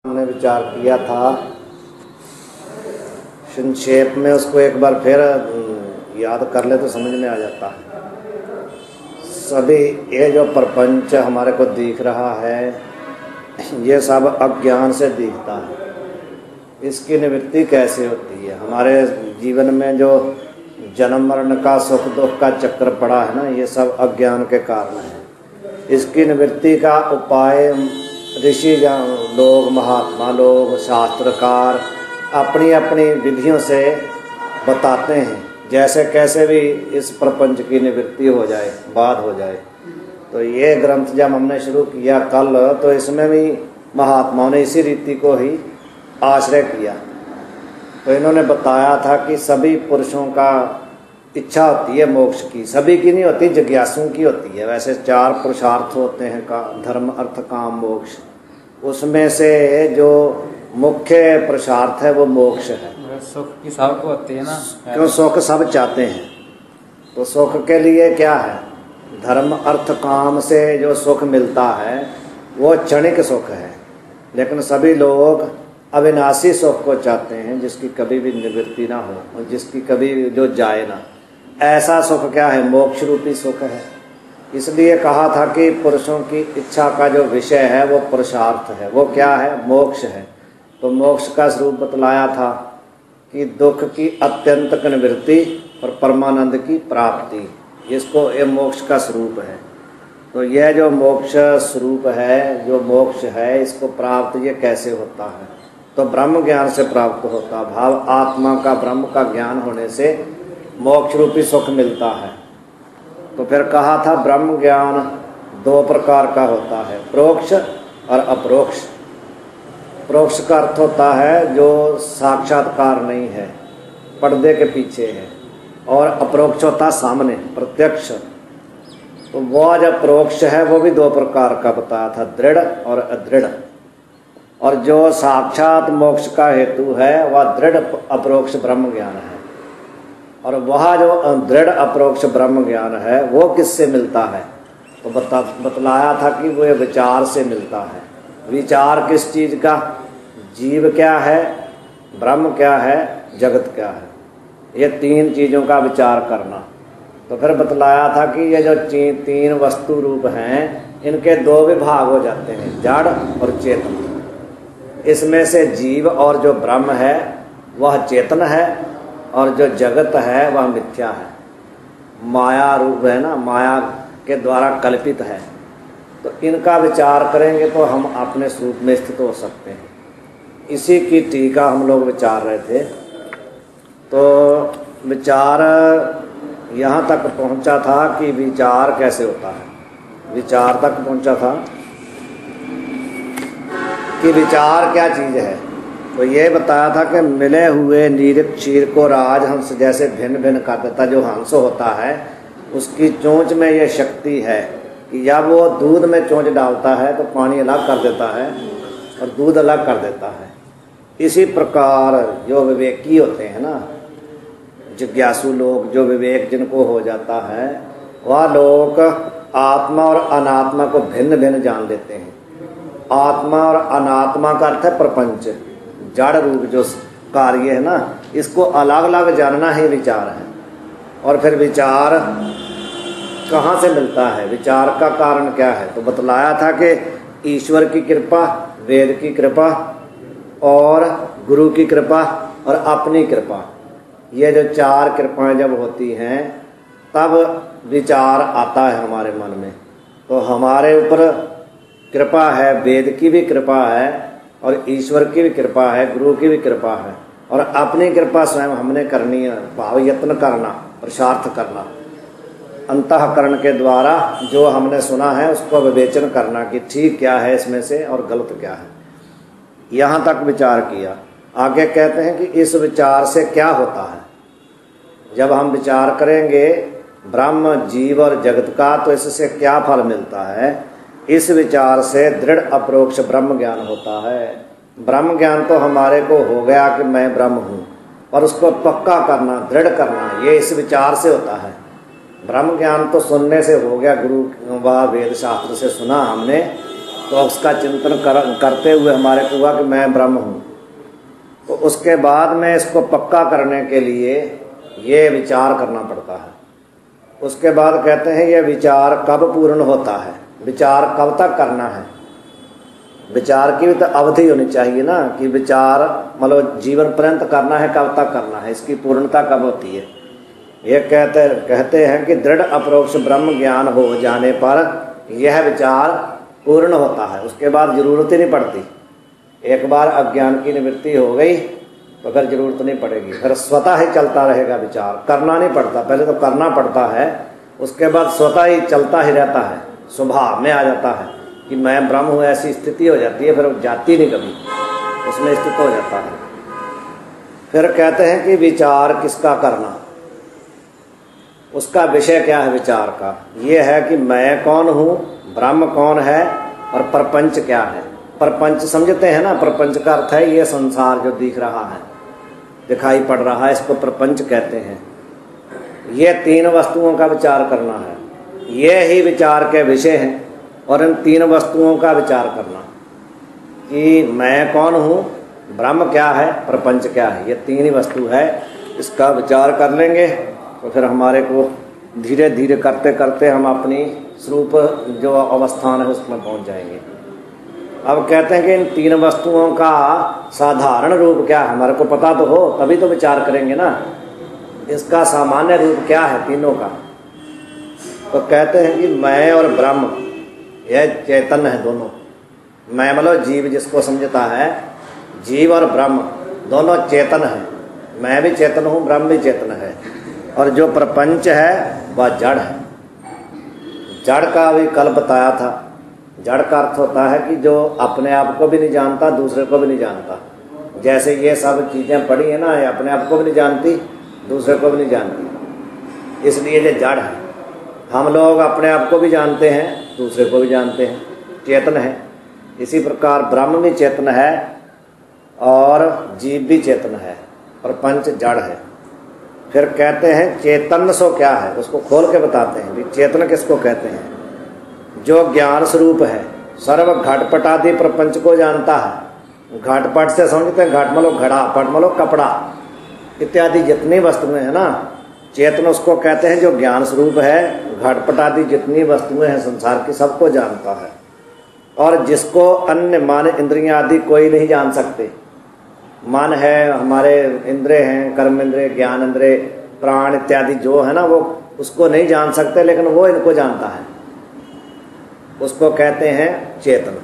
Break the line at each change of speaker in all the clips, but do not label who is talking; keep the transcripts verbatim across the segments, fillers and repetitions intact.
हमने विचार किया था, संक्षेप में उसको एक बार फिर याद कर ले तो समझ में आ जाता है। सभी ये जो प्रपंच हमारे को दिख रहा है, ये सब अज्ञान से दिखता है। इसकी निवृत्ति कैसे होती है? हमारे जीवन में जो जन्म मरण का सुख दुख का चक्र पड़ा है ना, ये सब अज्ञान के कारण है। इसकी निवृत्ति का उपाय ऋषि लोग, महात्मा लोग, शास्त्रकार अपनी अपनी विधियों से बताते हैं, जैसे कैसे भी इस प्रपंच की निवृत्ति हो जाए, बात हो जाए। तो ये ग्रंथ जब हमने शुरू किया कल, तो इसमें भी महात्माओं ने इसी रीति को ही आश्रय किया। तो इन्होंने बताया था कि सभी पुरुषों का इच्छा होती है मोक्ष की, सभी की नहीं होती, जिज्ञासुओं की होती है। वैसे चार पुरुषार्थ होते हैं का, धर्म अर्थ काम मोक्ष। उसमें से जो मुख्य पुरुषार्थ है वो मोक्ष है।
सुख की सबको होती है ना,
क्यों? सुख सब चाहते हैं। तो सुख के लिए क्या है? धर्म अर्थ काम से जो सुख मिलता है वो क्षणिक सुख है, लेकिन सभी लोग अविनाशी सुख को चाहते हैं, जिसकी कभी भी निवृत्ति ना हो और जिसकी कभी जो जाए ना। ऐसा सुख क्या है? मोक्ष रूपी सुख है। इसलिए कहा था कि पुरुषों की इच्छा का जो विषय है वो पुरुषार्थ है। वो क्या है? मोक्ष है। तो मोक्ष का स्वरूप बतलाया था कि दुख की अत्यंत निवृत्ति और परमानंद की प्राप्ति, इसको ये मोक्ष का स्वरूप है। तो यह जो मोक्ष स्वरूप है, जो मोक्ष है, इसको प्राप्त ये कैसे होता है? तो ब्रह्म ज्ञान से प्राप्त होता। भाव आत्मा का, ब्रह्म का ज्ञान होने से मोक्ष रूपी सुख मिलता है। तो फिर कहा था ब्रह्म ज्ञान दो प्रकार का होता है, प्रोक्ष और अपरोक्ष। प्रोक्ष का अर्थ होता है जो साक्षात्कार नहीं है, पर्दे के पीछे है, और अपरोक्ष होता सामने, प्रत्यक्ष। तो वह जो प्रोक्ष है वो भी दो प्रकार का बताया था, दृढ़ और अदृढ़। और जो साक्षात मोक्ष का हेतु है वह दृढ़ अपरोक्ष ब्रह्म ज्ञान है। और वह जो दृढ़ अपरोक्ष ब्रह्म ज्ञान है वो किससे मिलता है? तो बता बतलाया था कि वो विचार से मिलता है। विचार किस चीज़ का? जीव क्या है, ब्रह्म क्या है, जगत क्या है, ये तीन चीज़ों का विचार करना। तो फिर बतलाया था कि ये जो तीन वस्तु रूप हैं, इनके दो विभाग हो जाते हैं, जड़ और चेतन। इसमें से जीव और जो ब्रह्म है वह चेतन है, और जो जगत है वह मिथ्या है, माया रूप है ना, माया के द्वारा कल्पित है। तो इनका विचार करेंगे तो हम अपने स्वरूप में स्थित हो सकते हैं। इसी की टीका हम लोग विचार रहे थे। तो विचार यहाँ तक पहुँचा था कि विचार कैसे होता है। विचार तक पहुँचा था कि विचार क्या चीज़ है। तो ये बताया था कि मिले हुए नीरक क्षीर को राजहंस जैसे भिन्न भिन्न कर देता। जो हंस होता है उसकी चोंच में ये शक्ति है कि जब वो दूध में चोंच डालता है तो पानी अलग कर देता है और दूध अलग कर देता है। इसी प्रकार जो विवेकी होते हैं ना, जिज्ञासु लोग, जो विवेक जिनको हो जाता है, वह लोग आत्मा और अनात्मा को भिन्न भिन्न जान लेते हैं। आत्मा और अनात्मा का अर्थ है प्रपंच, जड़ रूप जो कार्य है ना, इसको अलग अलग जानना ही विचार है। और फिर विचार कहाँ से मिलता है? विचार का कारण क्या है? तो बतलाया था कि ईश्वर की कृपा, वेद की कृपा और गुरु की कृपा और अपनी कृपा, ये जो चार कृपाएं जब होती हैं तब विचार आता है हमारे मन में। तो हमारे ऊपर कृपा है, वेद की भी कृपा है और ईश्वर की भी कृपा है, गुरु की भी कृपा है, और अपनी कृपा स्वयं हमने करनी है। भाव यत्न करना, पुरुषार्थ करना, अंतःकरण के द्वारा जो हमने सुना है उसको विवेचन करना कि ठीक क्या है इसमें से और गलत क्या है। यहाँ तक विचार किया। आगे कहते हैं कि इस विचार से क्या होता है। जब हम विचार करेंगे ब्रह्म, जीव और जगत का, तो इससे क्या फल मिलता है? इस विचार से दृढ़ अपरोक्ष ब्रह्म ज्ञान होता है। ब्रह्म ज्ञान तो हमारे को हो गया कि मैं ब्रह्म हूँ, और उसको पक्का करना, दृढ़ करना, ये इस विचार से होता है। ब्रह्म ज्ञान तो सुनने से हो गया, गुरु व वेद शास्त्र से सुना हमने, तो उसका चिंतन कर, करते हुए हमारे को हुआ कि मैं ब्रह्म हूँ। तो उसके बाद में इसको पक्का करने के लिए ये विचार करना पड़ता है। उसके बाद कहते हैं ये विचार कब पूर्ण होता है, विचार कब तक करना है। विचार की भी तो अवधि होनी चाहिए ना, कि विचार मतलब जीवन पर्यंत करना है, कब तक करना है, इसकी पूर्णता कब होती है। ये कहते कहते हैं कि दृढ़ अपरोक्ष ब्रह्म ज्ञान हो जाने पर यह विचार पूर्ण होता है, उसके बाद जरूरत ही नहीं पड़ती। एक बार अज्ञान की निवृत्ति हो गई तो फिर जरूरत नहीं पड़ेगी, फिर स्वतः ही चलता रहेगा विचार, करना नहीं पड़ता। पहले तो करना पड़ता है, उसके बाद स्वतः ही चलता ही रहता है, स्वभाव में आ जाता है कि मैं ब्रह्म हूँ, ऐसी स्थिति हो जाती है, फिर जाती नहीं कभी, उसमें स्थित हो जाता है। फिर कहते हैं कि विचार किसका करना, उसका विषय क्या है विचार का। ये है कि मैं कौन हूँ, ब्रह्म कौन है और प्रपंच क्या है। प्रपंच समझते हैं ना, प्रपंच का अर्थ है ये संसार जो दिख रहा है, दिखाई पड़ रहा है, इसको प्रपंच कहते हैं। ये तीन वस्तुओं का विचार करना है, ये ही विचार के विषय हैं। और इन तीन वस्तुओं का विचार करना कि मैं कौन हूँ, ब्रह्म क्या है, प्रपंच क्या है, ये तीन ही वस्तु है। इसका विचार कर लेंगे तो फिर हमारे को धीरे धीरे करते करते हम अपनी स्वरूप जो अवस्थान है उसमें पहुँच जाएंगे। अब कहते हैं कि इन तीन वस्तुओं का साधारण रूप क्या है, हमारे को पता तो हो तभी तो विचार करेंगे ना। इसका सामान्य रूप क्या है तीनों का, तो कहते हैं कि मैं और ब्रह्म यह चेतन है दोनों। मैं मतलब जीव जिसको समझता है, जीव और ब्रह्म दोनों चेतन है। मैं भी चेतन हूँ, ब्रह्म भी चेतन है। और जो प्रपंच है वह जड़ है। जड़ का भी कल बताया था। जड़ का अर्थ होता है कि जो अपने आप को भी नहीं जानता, दूसरे को भी नहीं जानता। जैसे ये सब चीज़ें पड़ी है ना, ये अपने आप को भी नहीं जानती, दूसरे को भी नहीं जानती, इसलिए ये जड़ है। हम लोग अपने आप को भी जानते हैं, दूसरे को भी जानते हैं, चेतन है। इसी प्रकार ब्रह्म भी चेतन है और जीव भी चेतन है, प्रपंच जड़ है। फिर कहते हैं चेतन सो क्या है, उसको खोल के बताते हैं भी चेतन किसको कहते हैं। जो ज्ञान स्वरूप है, सर्व घटपट आदि प्रपंच को जानता है। घटपट से समझते हैं, घट मतलब घड़ा, पट मतलब कपड़ा इत्यादि जितनी वस्तुएं हैं ना, चेतन उसको कहते हैं जो ज्ञान स्वरूप है। घटपट आदि जितनी वस्तुएं हैं संसार की सबको जानता है, और जिसको अन्य मन इंद्रियां आदि कोई नहीं जान सकते। मन है, हमारे इंद्रिय हैं, कर्म इंद्रिय, ज्ञान इंद्रिय, प्राण इत्यादि जो है ना, वो उसको नहीं जान सकते, लेकिन वो इनको जानता है, उसको कहते हैं चेतन।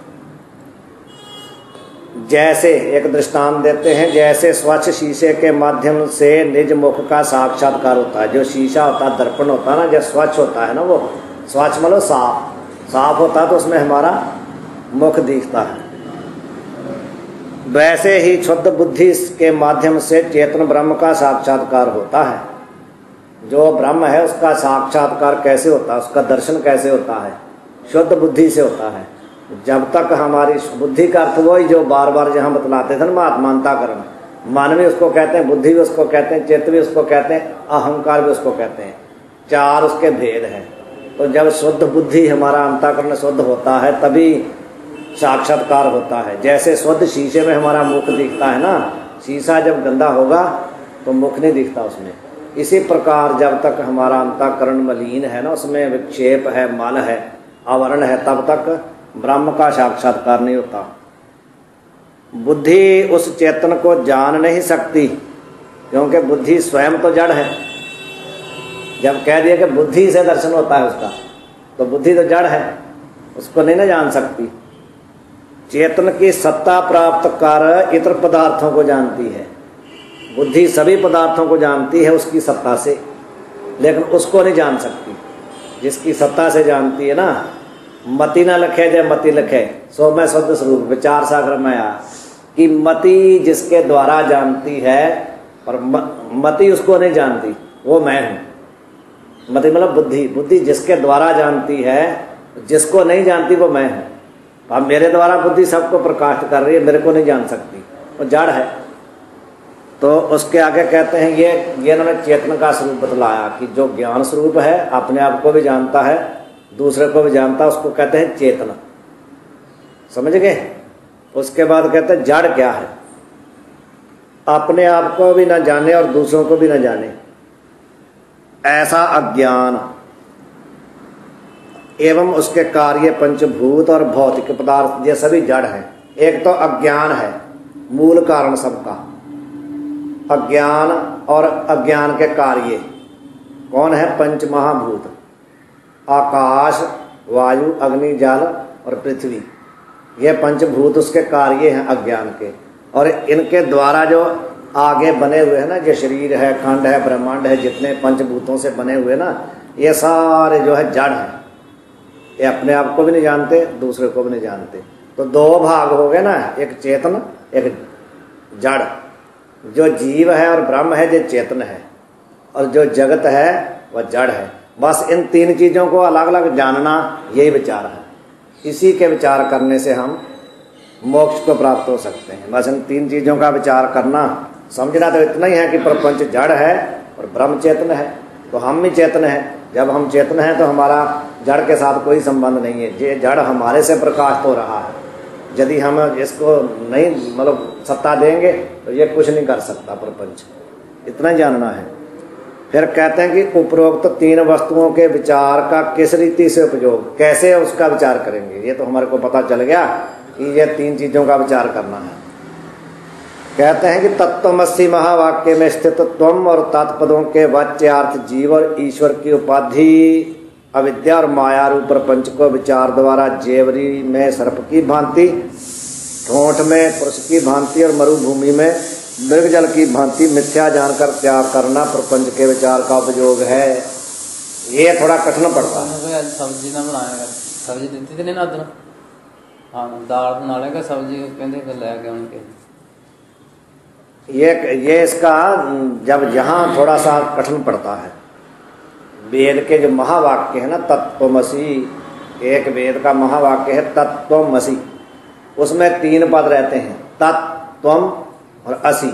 जैसे एक दृष्टांत देते हैं, जैसे स्वच्छ शीशे के माध्यम से निज मुख का साक्षात्कार होता है। जो शीशा होता है, दर्पण होता है ना, जो स्वच्छ होता है ना, वो स्वच्छ मतलब साफ साफ होता है, तो उसमें हमारा मुख दिखता है। वैसे ही शुद्ध बुद्धि के माध्यम से चेतन ब्रह्म का साक्षात्कार होता है। जो ब्रह्म है उसका साक्षात्कार कैसे होता है, उसका दर्शन कैसे होता है, शुद्ध बुद्धि से होता है। जब तक हमारी बुद्धि का अर्थ वही जो बार बार जहाँ बतलाते थे ना, आत्मांताकरण, मन भी उसको कहते हैं, बुद्धि भी उसको कहते हैं, चित्त भी उसको कहते हैं, अहंकार भी उसको कहते हैं। चार उसके भेद हैं। तो जब शुद्ध बुद्धि हमारा अंतःकरण शुद्ध होता है तभी साक्षात्कार होता है। जैसे शुद्ध शीशे में हमारा मुख दिखता है ना, शीशा जब गंदा होगा तो मुख नहीं दिखता उसमें। इसी प्रकार जब तक हमारा अंतःकरण मलिन है ना, उसमें विक्षेप है, मन है, आवरण है, तब तक ब्रह्म का साक्षात्कार नहीं होता। बुद्धि उस चेतन को जान नहीं सकती, क्योंकि बुद्धि स्वयं तो जड़ है। जब कह दिया कि बुद्धि से दर्शन होता है उसका, तो बुद्धि तो जड़ है, उसको नहीं ना जान सकती। चेतन की सत्ता प्राप्त कर इतर पदार्थों को जानती है। बुद्धि सभी पदार्थों को जानती है उसकी सत्ता से, लेकिन उसको नहीं जान सकती। जिसकी सत्ता से जानती है ना, मति ना लखे जय मति लखे, सो मैं शुद्ध स्वरूप विचार सागर में आया कि मति जिसके द्वारा जानती है, पर मति उसको नहीं जानती, वो मैं हूँ। मति मतलब बुद्धि, बुद्धि जिसके द्वारा जानती है, जिसको नहीं जानती वो मैं हूँ। अब मेरे द्वारा बुद्धि सबको प्रकाशित कर रही है, मेरे को नहीं जान सकती, वो जड़ है। तो उसके आगे कहते हैं ये ये इन्होंने चेतन का स्वरूप बतलाया कि जो ज्ञान स्वरूप है, अपने आप को भी जानता है, दूसरे को भी जानता है, उसको कहते हैं चेतन। समझ गए। उसके बाद कहते हैं जड़ क्या है, अपने आप को भी ना जाने और दूसरों को भी ना जाने ऐसा अज्ञान एवं उसके कार्य पंचभूत और भौतिक पदार्थ ये सभी जड़ हैं। एक तो अज्ञान है मूल कारण सबका, अज्ञान और अज्ञान के कार्य कौन है, पंच महाभूत, आकाश, वायु, अग्नि, जल और पृथ्वी, ये पंचभूत उसके कार्य हैं अज्ञान के। और इनके द्वारा जो आगे बने हुए हैं ना, जो शरीर है, खंड है, ब्रह्मांड है, जितने पंचभूतों से बने हुए ना, ये सारे जो है जड़ हैं। ये अपने आप को भी नहीं जानते, दूसरे को भी नहीं जानते। तो दो भाग हो गए ना, एक चेतन एक जड़। जो जीव है और ब्रह्म है जो चेतन है, और जो जगत है वह जड़ है। बस इन तीन चीजों को अलग अलग जानना यही विचार है। इसी के विचार करने से हम मोक्ष को प्राप्त हो सकते हैं। बस इन तीन चीजों का विचार करना, समझना तो इतना ही है कि प्रपंच जड़ है और ब्रह्म चेतन है। तो हम भी चेतन है, जब हम चेतन हैं तो हमारा जड़ के साथ कोई संबंध नहीं है। ये जड़ हमारे से प्रकाशित हो रहा है। यदि हम इसको नहीं मतलब सत्ता देंगे तो ये कुछ नहीं कर सकता प्रपंच, इतना जानना है। फिर कहते हैं कि उपरोक्त तीन वस्तुओं के विचार का किस रीति से उपयोग, कैसे उसका विचार करेंगे। ये तो हमारे को पता चल गया कि ये तीन चीजों का विचार करना है। कहते हैं कि तत्त्वमसि महावाक्य में स्थित त्वम और तत्पदों के वाच्यार्थ जीव और ईश्वर की उपाधि अविद्या और माया रूप प्रपंच को विचार द्वारा जेवरी में सर्प की भांति, ठोंठ में पुरुष की भांति और मरुभूमि में मृगजल की भांति मिथ्या जानकर त्याग करना प्रपंच के विचार का उपयोग है। ये थोड़ा कठिन पड़ता है।
सब्जी ना बनाएगा, सब्जी देती थी नहीं ना उधर, हाँ दाल बना लेगा, सब्जी कहते ले गए उनके।
ये ये इसका जब यहाँ थोड़ा सा कठिन पड़ता है, वेद के जो महावाक्य है ना तत्त्वमसि, एक वेद का महावाक्य है तत्त्वमसि, उसमें तीन पद रहते हैं, तत्, त्वम और असि।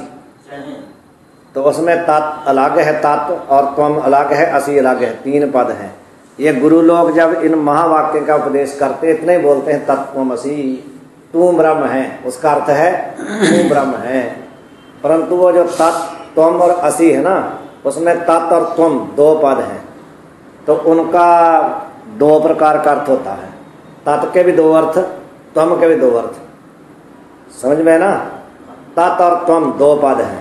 तो उसमें तत् अलग है, तत् और त्वम अलग है, असि अलग है, तीन पद हैं। ये गुरु लोग जब इन महावाक्य का उपदेश करते इतने ही बोलते हैं तत्त्वमसि, तू ब्रह्म है, उसका अर्थ है तू ब्रह्म है। परंतु वो जो तत्, त्वम और असि है ना, उसमें तत् और त्वम दो पद हैं, तो उनका दो प्रकार का अर्थ होता है। तत् के भी दो अर्थ, त्वम के भी दो अर्थ, समझ में ना। तत् और त्वम दो पद हैं,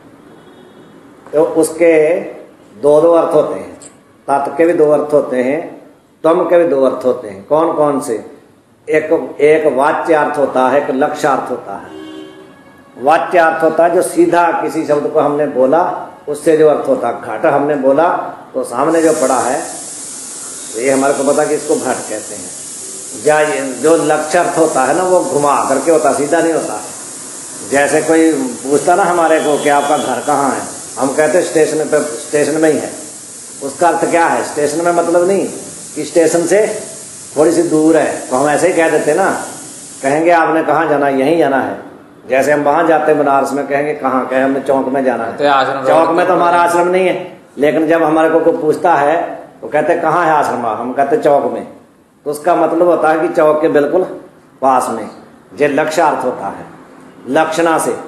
तो उसके दो दो अर्थ होते हैं। तत् के भी दो अर्थ होते हैं, त्वम के भी दो अर्थ होते हैं। कौन कौन से? एक एक वाच्यार्थ होता है, एक लक्ष्यार्थ होता है। वाच्यार्थ होता है जो सीधा किसी शब्द को हमने बोला उससे जो अर्थ होता है। घट हमने बोला तो सामने जो पड़ा है तो ये हमारे को पता कि इसको घट कहते हैं। या जो लक्ष्यार्थ होता है ना वो घुमा करके होता, सीधा नहीं होता। जैसे कोई पूछता ना हमारे को कि आपका घर कहाँ है, हम कहते स्टेशन पे, स्टेशन में ही है। उसका अर्थ क्या है? स्टेशन में मतलब नहीं कि स्टेशन से थोड़ी सी दूर है, तो हम ऐसे ही कह देते ना। कहेंगे आपने कहाँ जाना, यहीं जाना है। जैसे हम वहां जाते हैं बनारस में, कहेंगे कहाँ, कहे हमने चौक में जाना है। चौक में तो हमारा आश्रम नहीं है, लेकिन जब हमारे को कोई पूछता है तो कहते कहाँ है आश्रम, हम कहते चौक में। तो उसका मतलब होता है कि चौक के बिल्कुल पास में। ये लक्ष्यार्थ होता है, लक्षणा से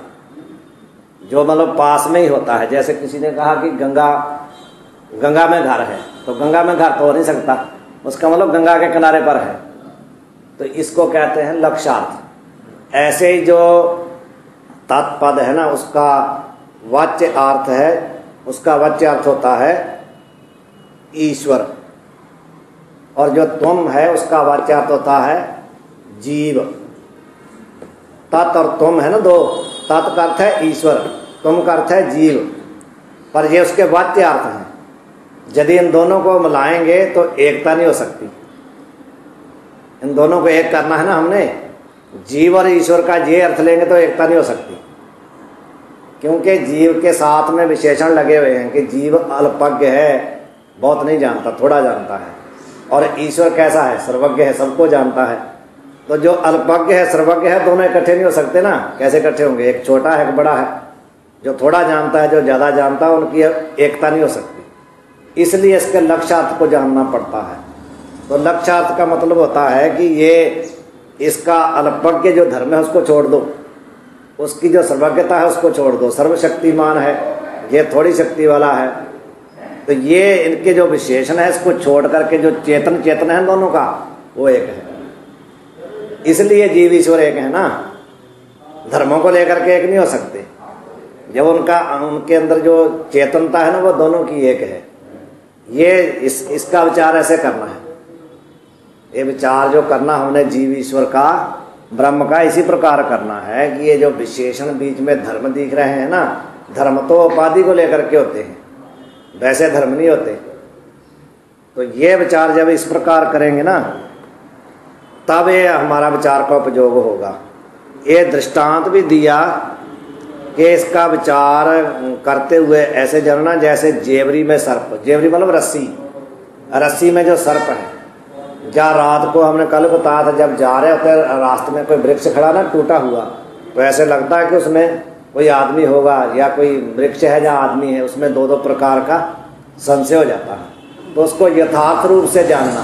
जो मतलब पास में ही होता है। जैसे किसी ने कहा कि गंगा गंगा में घर है, तो गंगा में घर तो हो नहीं सकता, उसका मतलब गंगा के किनारे पर है, तो इसको कहते हैं लक्ष्यार्थ। ऐसे ही जो तत्पद है ना, उसका वाच्य अर्थ है, उसका वाच्य अर्थ होता है ईश्वर, और जो त्वम है उसका वाच्य अर्थ होता है जीव। तत् और त्वम है ना दो, तत् का अर्थ है ईश्वर, त्वम का अर्थ है जीव, पर ये उसके वाच्य अर्थ हैं। यदि इन दोनों को मिलाएंगे तो एकता नहीं हो सकती। इन दोनों को एक करना है ना हमने, जीव और ईश्वर का ये अर्थ लेंगे तो एकता नहीं हो सकती, क्योंकि जीव के साथ में विशेषण लगे हुए हैं कि जीव अल्पज्ञ है, बहुत नहीं जानता, थोड़ा जानता है, और ईश्वर कैसा है, सर्वज्ञ है, सबको जानता है। तो जो अल्पज्ञ है सर्वज्ञ है, दोनों इकट्ठे नहीं हो सकते ना। कैसे इकट्ठे होंगे? एक छोटा है एक बड़ा है, जो थोड़ा जानता है जो ज्यादा जानता है, उनकी एकता नहीं हो सकती। इसलिए इसके लक्ष्यार्थ को जानना पड़ता है। तो लक्ष्यार्थ का मतलब होता है कि ये इसका अल्पज्ञ जो धर्म है उसको छोड़ दो, उसकी जो सर्वज्ञता है उसको छोड़ दो, सर्वशक्तिमान है, ये थोड़ी शक्ति वाला है। तो ये इनके जो विशेषण है इसको छोड़ करके जो चेतन चेतन है दोनों का वो एक है। इसलिए जीव ईश्वर एक है ना, धर्मों को लेकर के एक नहीं हो सकते। जब उनका उनके अंदर जो चेतनता है ना वो दोनों की एक है। ये इस इसका विचार ऐसे करना है, ये विचार जो करना हमने जीव ईश्वर का ब्रह्म का इसी प्रकार करना है कि ये जो विशेषण बीच में धर्म दिख रहे हैं ना, धर्म तो उपाधि को लेकर के होते हैं, वैसे धर्म नहीं होते। तो ये विचार जब इस प्रकार करेंगे ना तब ये हमारा विचार का उपयोग होगा। ये दृष्टांत भी दिया कि इसका विचार करते हुए ऐसे जानना जैसे जेवरी में सर्प, जेवरी मतलब रस्सी, रस्सी में जो सर्प है। जहाँ रात को हमने कल बताया था जब जा रहे होते रास्ते में कोई वृक्ष खड़ा ना टूटा हुआ, तो ऐसे लगता है कि उसमें कोई आदमी होगा या कोई वृक्ष है जहाँ आदमी है, उसमें दो दो प्रकार का संशय हो जाता है। तो उसको यथार्थ रूप से जानना,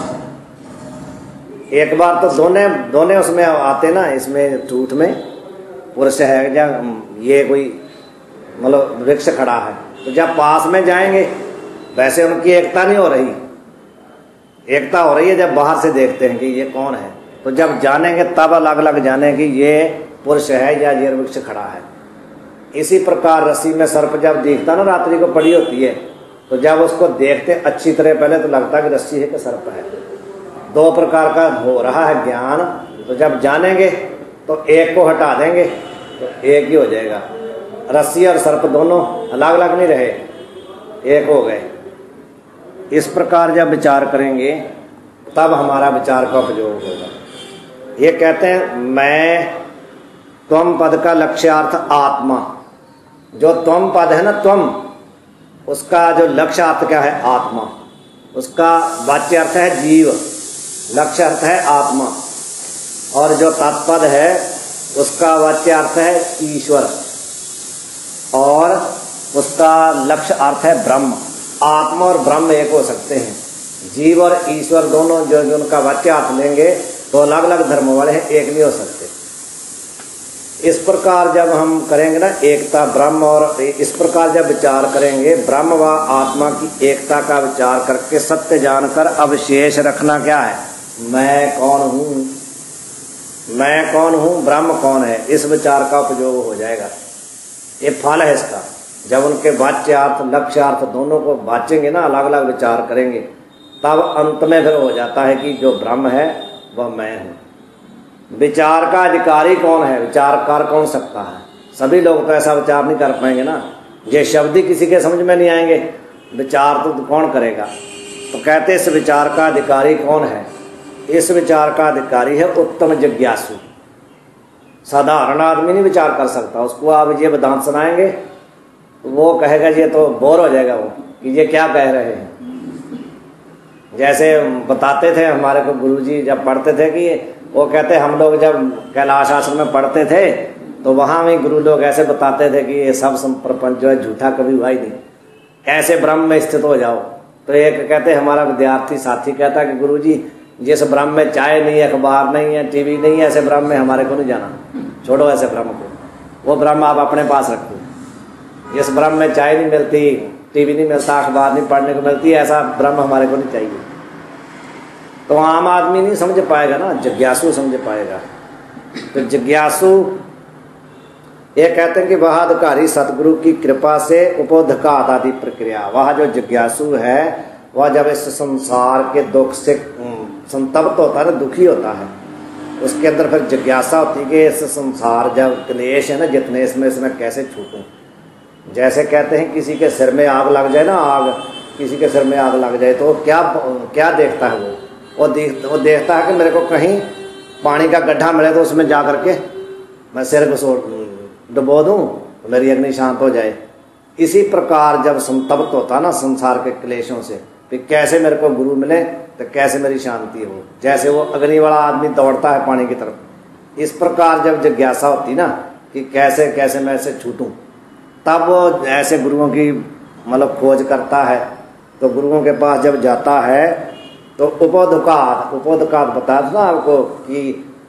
एक बार तो दोनों दोनों उसमें आते ना, इसमें झूठ में पुरुष है या ये कोई मतलब वृक्ष खड़ा है, तो जब पास में जाएंगे वैसे उनकी एकता नहीं हो रही, एकता हो रही है जब बाहर से देखते हैं कि ये कौन है। तो जब जानेंगे तब अलग अलग जाने कि ये पुरुष है या ये वृक्ष खड़ा है। इसी प्रकार रस्सी में सर्प जब दिखता ना, रात्रि को पड़ी होती है, तो जब उसको देखते अच्छी तरह पहले तो लगता है कि रस्सी है कि सर्प है। दो प्रकार का हो रहा है ज्ञान, तो जब जानेंगे तो एक को हटा देंगे तो एक ही हो जाएगा। रस्सी और सर्प दोनों अलग अलग नहीं रहे, एक हो गए। इस प्रकार जब विचार करेंगे तब हमारा विचार का उपयोग होगा। ये कहते हैं मैं त्वम पद का लक्ष्यार्थ आत्मा, जो त्वम पद है ना, त्वम उसका जो लक्ष्य अर्थ क्या है आत्मा, उसका वाच्य अर्थ है जीव, लक्ष्य अर्थ है आत्मा, और जो तत्पद है उसका वाच्य अर्थ है ईश्वर और उसका लक्ष्य अर्थ है ब्रह्म। आत्मा और ब्रह्म एक हो सकते हैं, जीव और ईश्वर दोनों जो, जो उनका वाच्य अर्थ लेंगे तो अलग अलग धर्म वाले हैं, एक नहीं हो सकते। इस प्रकार जब हम करेंगे ना एकता ब्रह्म, और इस प्रकार जब विचार करेंगे ब्रह्म व आत्मा की एकता का विचार करके सत्य जानकर अवशेष रखना क्या है, मैं कौन हूँ, मैं कौन हूँ, ब्रह्म कौन है, इस विचार का उपयोग हो जाएगा। ये फल है इसका। जब उनके वाच्यार्थ लक्ष्यार्थ दोनों को बाँचेंगे ना, अलग अलग विचार करेंगे, तब अंत में फिर हो जाता है कि जो ब्रह्म है वह मैं हूँ। विचार का अधिकारी कौन है, विचारकार कौन सकता है? सभी लोग तो ऐसा विचार नहीं कर पाएंगे ना, ये शब्द ही किसी के समझ में नहीं आएंगे, विचार तो कौन करेगा? तो कहते इस विचार का अधिकारी कौन है? इस विचार का अधिकारी है उत्तम जिज्ञासु। साधारण आदमी नहीं विचार कर सकता, उसको आप ये वेदांत सुनाएंगे वो कहेगा, ये तो बोर हो जाएगा वो कि ये क्या कह रहे हैं। जैसे बताते थे हमारे को गुरुजी जब पढ़ते थे कि वो कहते हम लोग जब कैलाश आश्रम में पढ़ते थे तो वहाँ भी गुरु लोग ऐसे बताते थे कि ये सब प्रपंच जो है झूठा कभी हुआ ही नहीं, ऐसे ब्रह्म में स्थित हो जाओ। तो एक कहते हमारा विद्यार्थी साथी कहता कि गुरुजी जिस ब्रह्म में चाय नहीं है, अखबार नहीं है, टीवी नहीं है, ऐसे ब्रह्म में हमारे को नहीं जाना, छोड़ो ऐसे ब्रह्म को, वो ब्रह्म आप अपने पास रखो। जिस ब्रह्म में चाय नहीं मिलती, टीवी नहीं मिलता, अखबार नहीं पढ़ने को मिलती, ऐसा ब्रह्म हमारे को नहीं चाहिए। तो आम आदमी नहीं समझ पाएगा ना, जिज्ञासु समझ पाएगा। तो जिज्ञासु ये कहते हैं कि वह अधिकारी सतगुरु की कृपा से उपोधकात आदि प्रक्रिया, वह जो जिज्ञासु है वह जब इस संसार के दुख से संतप्त होता है, दुखी होता है, उसके अंदर फिर जिज्ञासा होती है कि इस संसार जब क्लेश है ना जितने इसमें इसमें कैसे छूटूं। जैसे कहते हैं किसी के सिर में आग लग जाए ना, आग किसी के सिर में आग लग जाए तो क्या क्या देखता है वो वो देख वो देखता है कि मेरे को कहीं पानी का गड्ढा मिले तो उसमें जा करके मैं सिर को डुबो दूँ तो मेरी अग्नि शांत हो जाए। इसी प्रकार जब संतप्त होता ना संसार के क्लेशों से, फिर कैसे मेरे को गुरु मिले तो कैसे मेरी शांति हो, जैसे वो अग्नि वाला आदमी दौड़ता है पानी की तरफ, इस प्रकार जब जिज्ञासा होती ना कि कैसे कैसे मैं ऐसे छूटूं, तब वो ऐसे गुरुओं की मतलब खोज करता है। तो गुरुओं के पास जब जाता है तो उपोधकात, उपोधकात बताया था ना आपको कि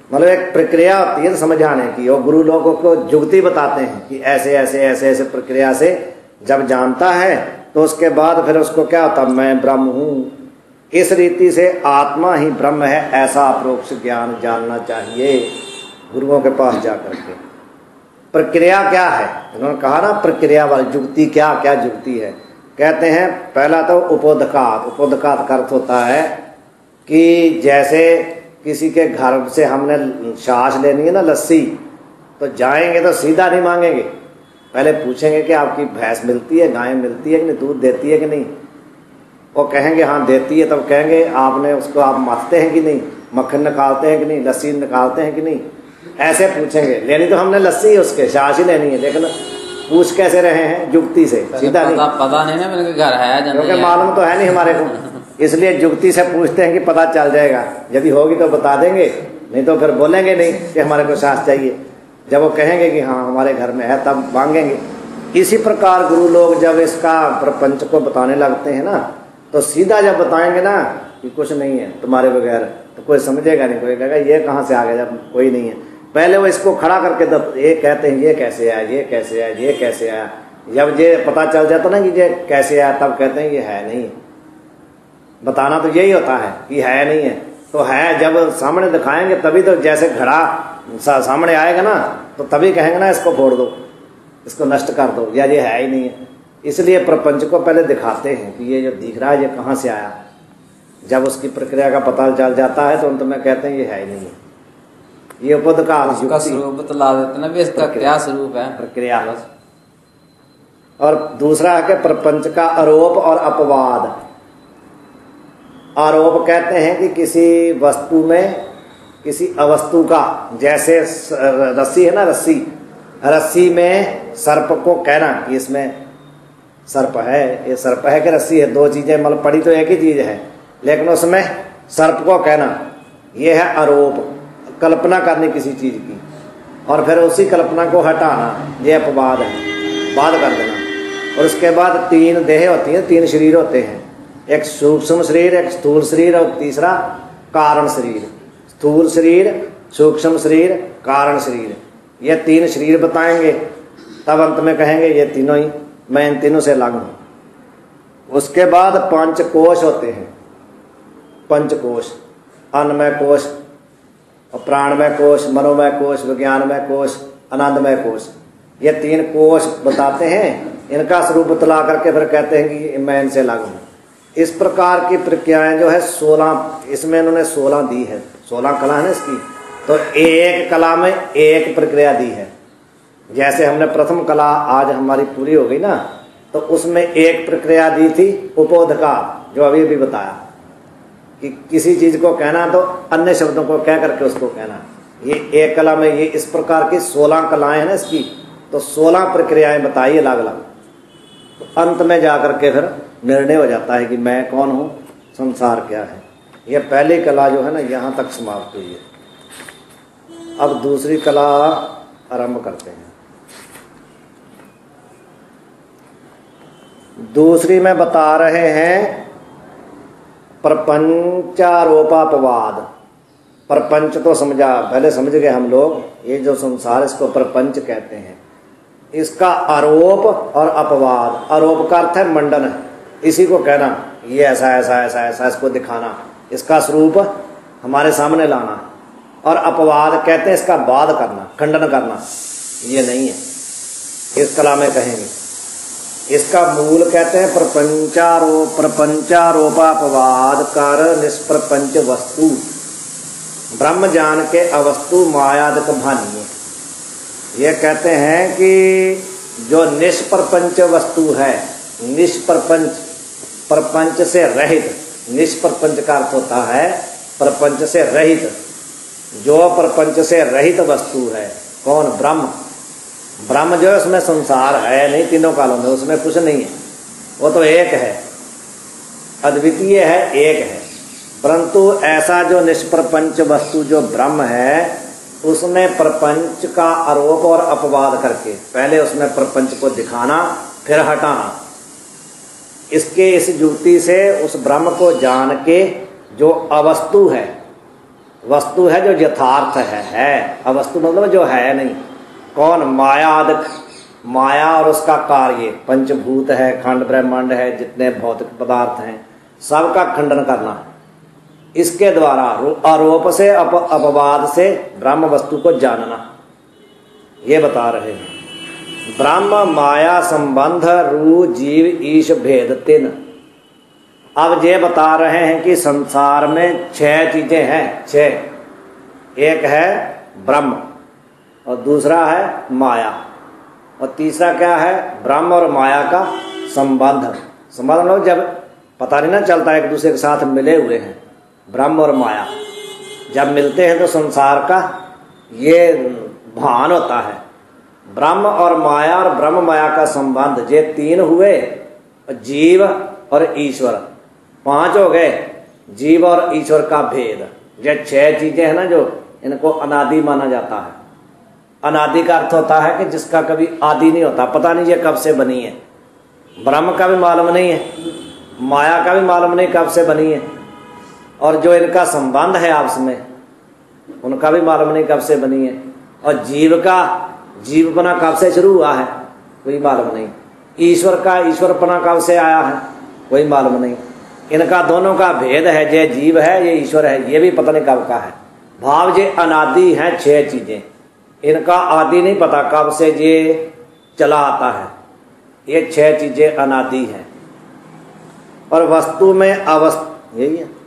मतलब एक प्रक्रिया होती है समझाने की, और गुरु लोगों को जुगती बताते हैं कि ऐसे ऐसे ऐसे ऐसे प्रक्रिया से जब जानता है तो उसके बाद फिर उसको क्या होता, मैं ब्रह्म हूँ। इस रीति से आत्मा ही ब्रह्म है ऐसा अप्रोक्ष ज्ञान जानना चाहिए गुरुओं के पास जाकर के। प्रक्रिया क्या है, उन्होंने कहा ना प्रक्रिया वाली जुगती, क्या क्या जुगती है। कहते हैं पहला तो उपोदकात। उपोदकात का अर्थ होता है कि जैसे किसी के घर से हमने छाछ लेनी है ना, लस्सी, तो जाएंगे तो सीधा नहीं मांगेंगे, पहले पूछेंगे कि आपकी भैंस मिलती है, गाय मिलती है कि नहीं, दूध देती है कि नहीं। वो कहेंगे हाँ देती है, तब कहेंगे आपने उसको आप मारते हैं कि नहीं, मक्खन निकालते हैं कि नहीं, लस्सी निकालते हैं कि नहीं, ऐसे पूछेंगे। लेनी तो हमने लस्सी है, उसके छाछ ही लेनी है, लेकिन पूछ कैसे रहे हैं, जुगती से, सीधा नहीं।
पता नहीं ना मेरे घर है,
क्योंकि मालूम तो है नहीं हमारे को, इसलिए जुगती से पूछते हैं कि पता चल जाएगा। यदि होगी तो बता देंगे, नहीं तो फिर बोलेंगे नहीं कि हमारे को छाछ चाहिए। जब वो कहेंगे कि हाँ हमारे घर में है तब मांगेंगे। इसी प्रकार गुरु लोग जब इसका प्रपंच को बताने लगते हैं ना, तो सीधा जब बताएंगे ना कि कुछ नहीं है तुम्हारे बगैर, तो कोई समझेगा नहीं, कोई कहेगा ये कहाँ से आ गया जब कोई नहीं है। पहले वो इसको खड़ा करके दब ये कहते हैं ये कैसे आया, ये कैसे आया, ये कैसे आया। जब ये पता चल जाता ना कि ये कैसे आया, तब कहते हैं ये है नहीं। बताना तो यही होता है कि है नहीं है, तो है जब सामने दिखाएंगे तभी तो, जैसे घड़ा सा, सामने आएगा ना तो तभी कहेंगे ना इसको फोड़ दो, इसको नष्ट कर दो, या ये है ही नहीं है। इसलिए प्रपंच को पहले दिखाते हैं कि ये जो दिख रहा है ये कहाँ से आया। जब उसकी प्रक्रिया का पता चल जाता है तो अंत में कहते हैं ये है ही नहीं है। ये उपदकाल
उसका स्वरूप बतला देते ना भी इसका क्या स्वरूप है,
प्रक्रिया। और दूसरा है कि प्रपंच का आरोप और अपवाद। आरोप कहते हैं कि किसी वस्तु में किसी अवस्तु का, जैसे रस्सी है ना, रस्सी रस्सी में सर्प को कहना कि इसमें सर्प है, ये सर्प है कि रस्सी है, दो चीजें मतलब पड़ी तो एक ही चीज है, लेकिन उसमें सर्प को कहना ये है आरोप, कल्पना करनी किसी चीज की, और फिर उसी कल्पना को हटाना ये अपवाद है, बाद कर देना। और उसके बाद तीन देह होती हैं, तीन शरीर होते हैं, एक सूक्ष्म शरीर, एक स्थूल शरीर और तीसरा कारण शरीर। स्थूल शरीर, सूक्ष्म शरीर, कारण शरीर, ये तीन शरीर बताएंगे, तब अंत में कहेंगे ये तीनों ही मैं इन तीनों से अलग हूं। उसके बाद पंच कोश होते हैं, पंचकोश, अन्नमय कोश, प्राणमय कोश, मनोमय कोश, विज्ञानमय कोश, आनंदमय कोश, ये तीन कोश बताते हैं। इनका स्वरूप बतला करके फिर कहते हैं कि मैं इनसे अलग हूं। इस प्रकार की प्रक्रियाएं जो है सोलह, इसमें इन्होंने सोलह दी है, सोलह कला है ना इसकी, तो एक कला में एक प्रक्रिया दी है। जैसे हमने प्रथम कला आज हमारी पूरी हो गई ना, तो उसमें एक प्रक्रिया दी थी उपोदका, जो अभी अभी बताया कि किसी चीज को कहना तो अन्य शब्दों को कह करके उसको कहना। ये एक कला में ये इस प्रकार की सोलह कलाएं हैं ना इसकी, तो सोलह प्रक्रियाएं बताई अलग अलग। तो अंत में जाकर के फिर निर्णय हो जाता है कि मैं कौन हूं, संसार क्या है। यह पहली कला जो है ना यहाँ तक समाप्त हुई है। अब दूसरी कला आरंभ करते हैं। दूसरी में बता रहे हैं प्रपंचारोपापवाद। प्रपंच तो समझा, पहले समझ गए हम लोग, ये जो संसार इसको प्रपंच कहते हैं। इसका आरोप और अपवाद, आरोप का अर्थ है मंडन, इसी को कहना ये ऐसा ऐसा ऐसा ऐसा, इसको दिखाना, इसका स्वरूप हमारे सामने लाना। और अपवाद कहते हैं इसका वाद करना, खंडन करना, ये नहीं है, इस कला में कहेंगे। इसका मूल कहते हैं प्रपंचारोप, प्रपंचारोपापवाद कर निष्प्रपंच वस्तु, ब्रह्म ज्ञान के अवस्तु मायादक भानिये। ये कहते हैं कि जो निष्प्रपंच वस्तु है, निष्प्रपंच, प्रपंच से रहित, निष्प्रपंच का अर्थ होता है प्रपंच से रहित। जो प्रपंच से रहित वस्तु है, कौन? ब्रह्म। ब्रह्म जो है उसमें संसार है नहीं, तीनों कालों में उसमें कुछ नहीं है, वो तो एक है, अद्वितीय है, एक है। परंतु ऐसा जो निष्प्रपंच वस्तु जो ब्रह्म है, उसमें प्रपंच का आरोप और अपवाद करके पहले उसमें प्रपंच को दिखाना, फिर हटाना। इसके इस युक्ति से उस ब्रह्म को जान के जो अवस्तु है वस्तु है जो यथार्थ है, है अवस्तु मतलब जो है नहीं। कौन? माया आदि, माया और उसका कार्य, पंचभूत है, खंड ब्रह्मांड है, जितने भौतिक पदार्थ हैं सबका खंडन करना, इसके द्वारा आरोप से अप, अपवाद से ब्रह्म वस्तु को जानना, ये बता रहे हैं। ब्रह्म माया संबंध रू जीव ईश भेद तीन। अब ये बता रहे हैं कि संसार में छह चीजें हैं, छह। एक है ब्रह्म और दूसरा है माया और तीसरा क्या है? ब्रह्म और माया का संबंध। संबंध मतलब जब पता नहीं ना चलता एक दूसरे के साथ मिले हुए हैं, ब्रह्म और माया जब मिलते हैं तो संसार का ये भान होता है। ब्रह्म और माया और ब्रह्म माया का संबंध, ये तीन हुए। जीव और ईश्वर पांच हो गए। जीव और ईश्वर का भेद, ये छह चीजें हैं ना जो इनको अनादि माना जाता है। अनादि का अर्थ होता है कि जिसका कभी आदि नहीं होता, पता नहीं ये कब से बनी है। ब्रह्म का भी मालूम नहीं है, माया का भी मालूम नहीं कब से बनी है, और जो इनका संबंध है आपस में उनका भी मालूम नहीं कब से बनी है। और जीव का जीवपना कब से शुरू हुआ है कोई मालूम नहीं। ईश्वर का ईश्वरपना कब से आया है कोई मालूम नहीं। इनका दोनों का भेद है, ये जीव है ये ईश्वर है, ये भी पता नहीं कब का है। भाव ये अनादि हैं छह चीजें, इनका आदि नहीं पता कब से ये चला आता है। ये छह चीजें अनादि हैं। और वस्तु में अवस्था यही है।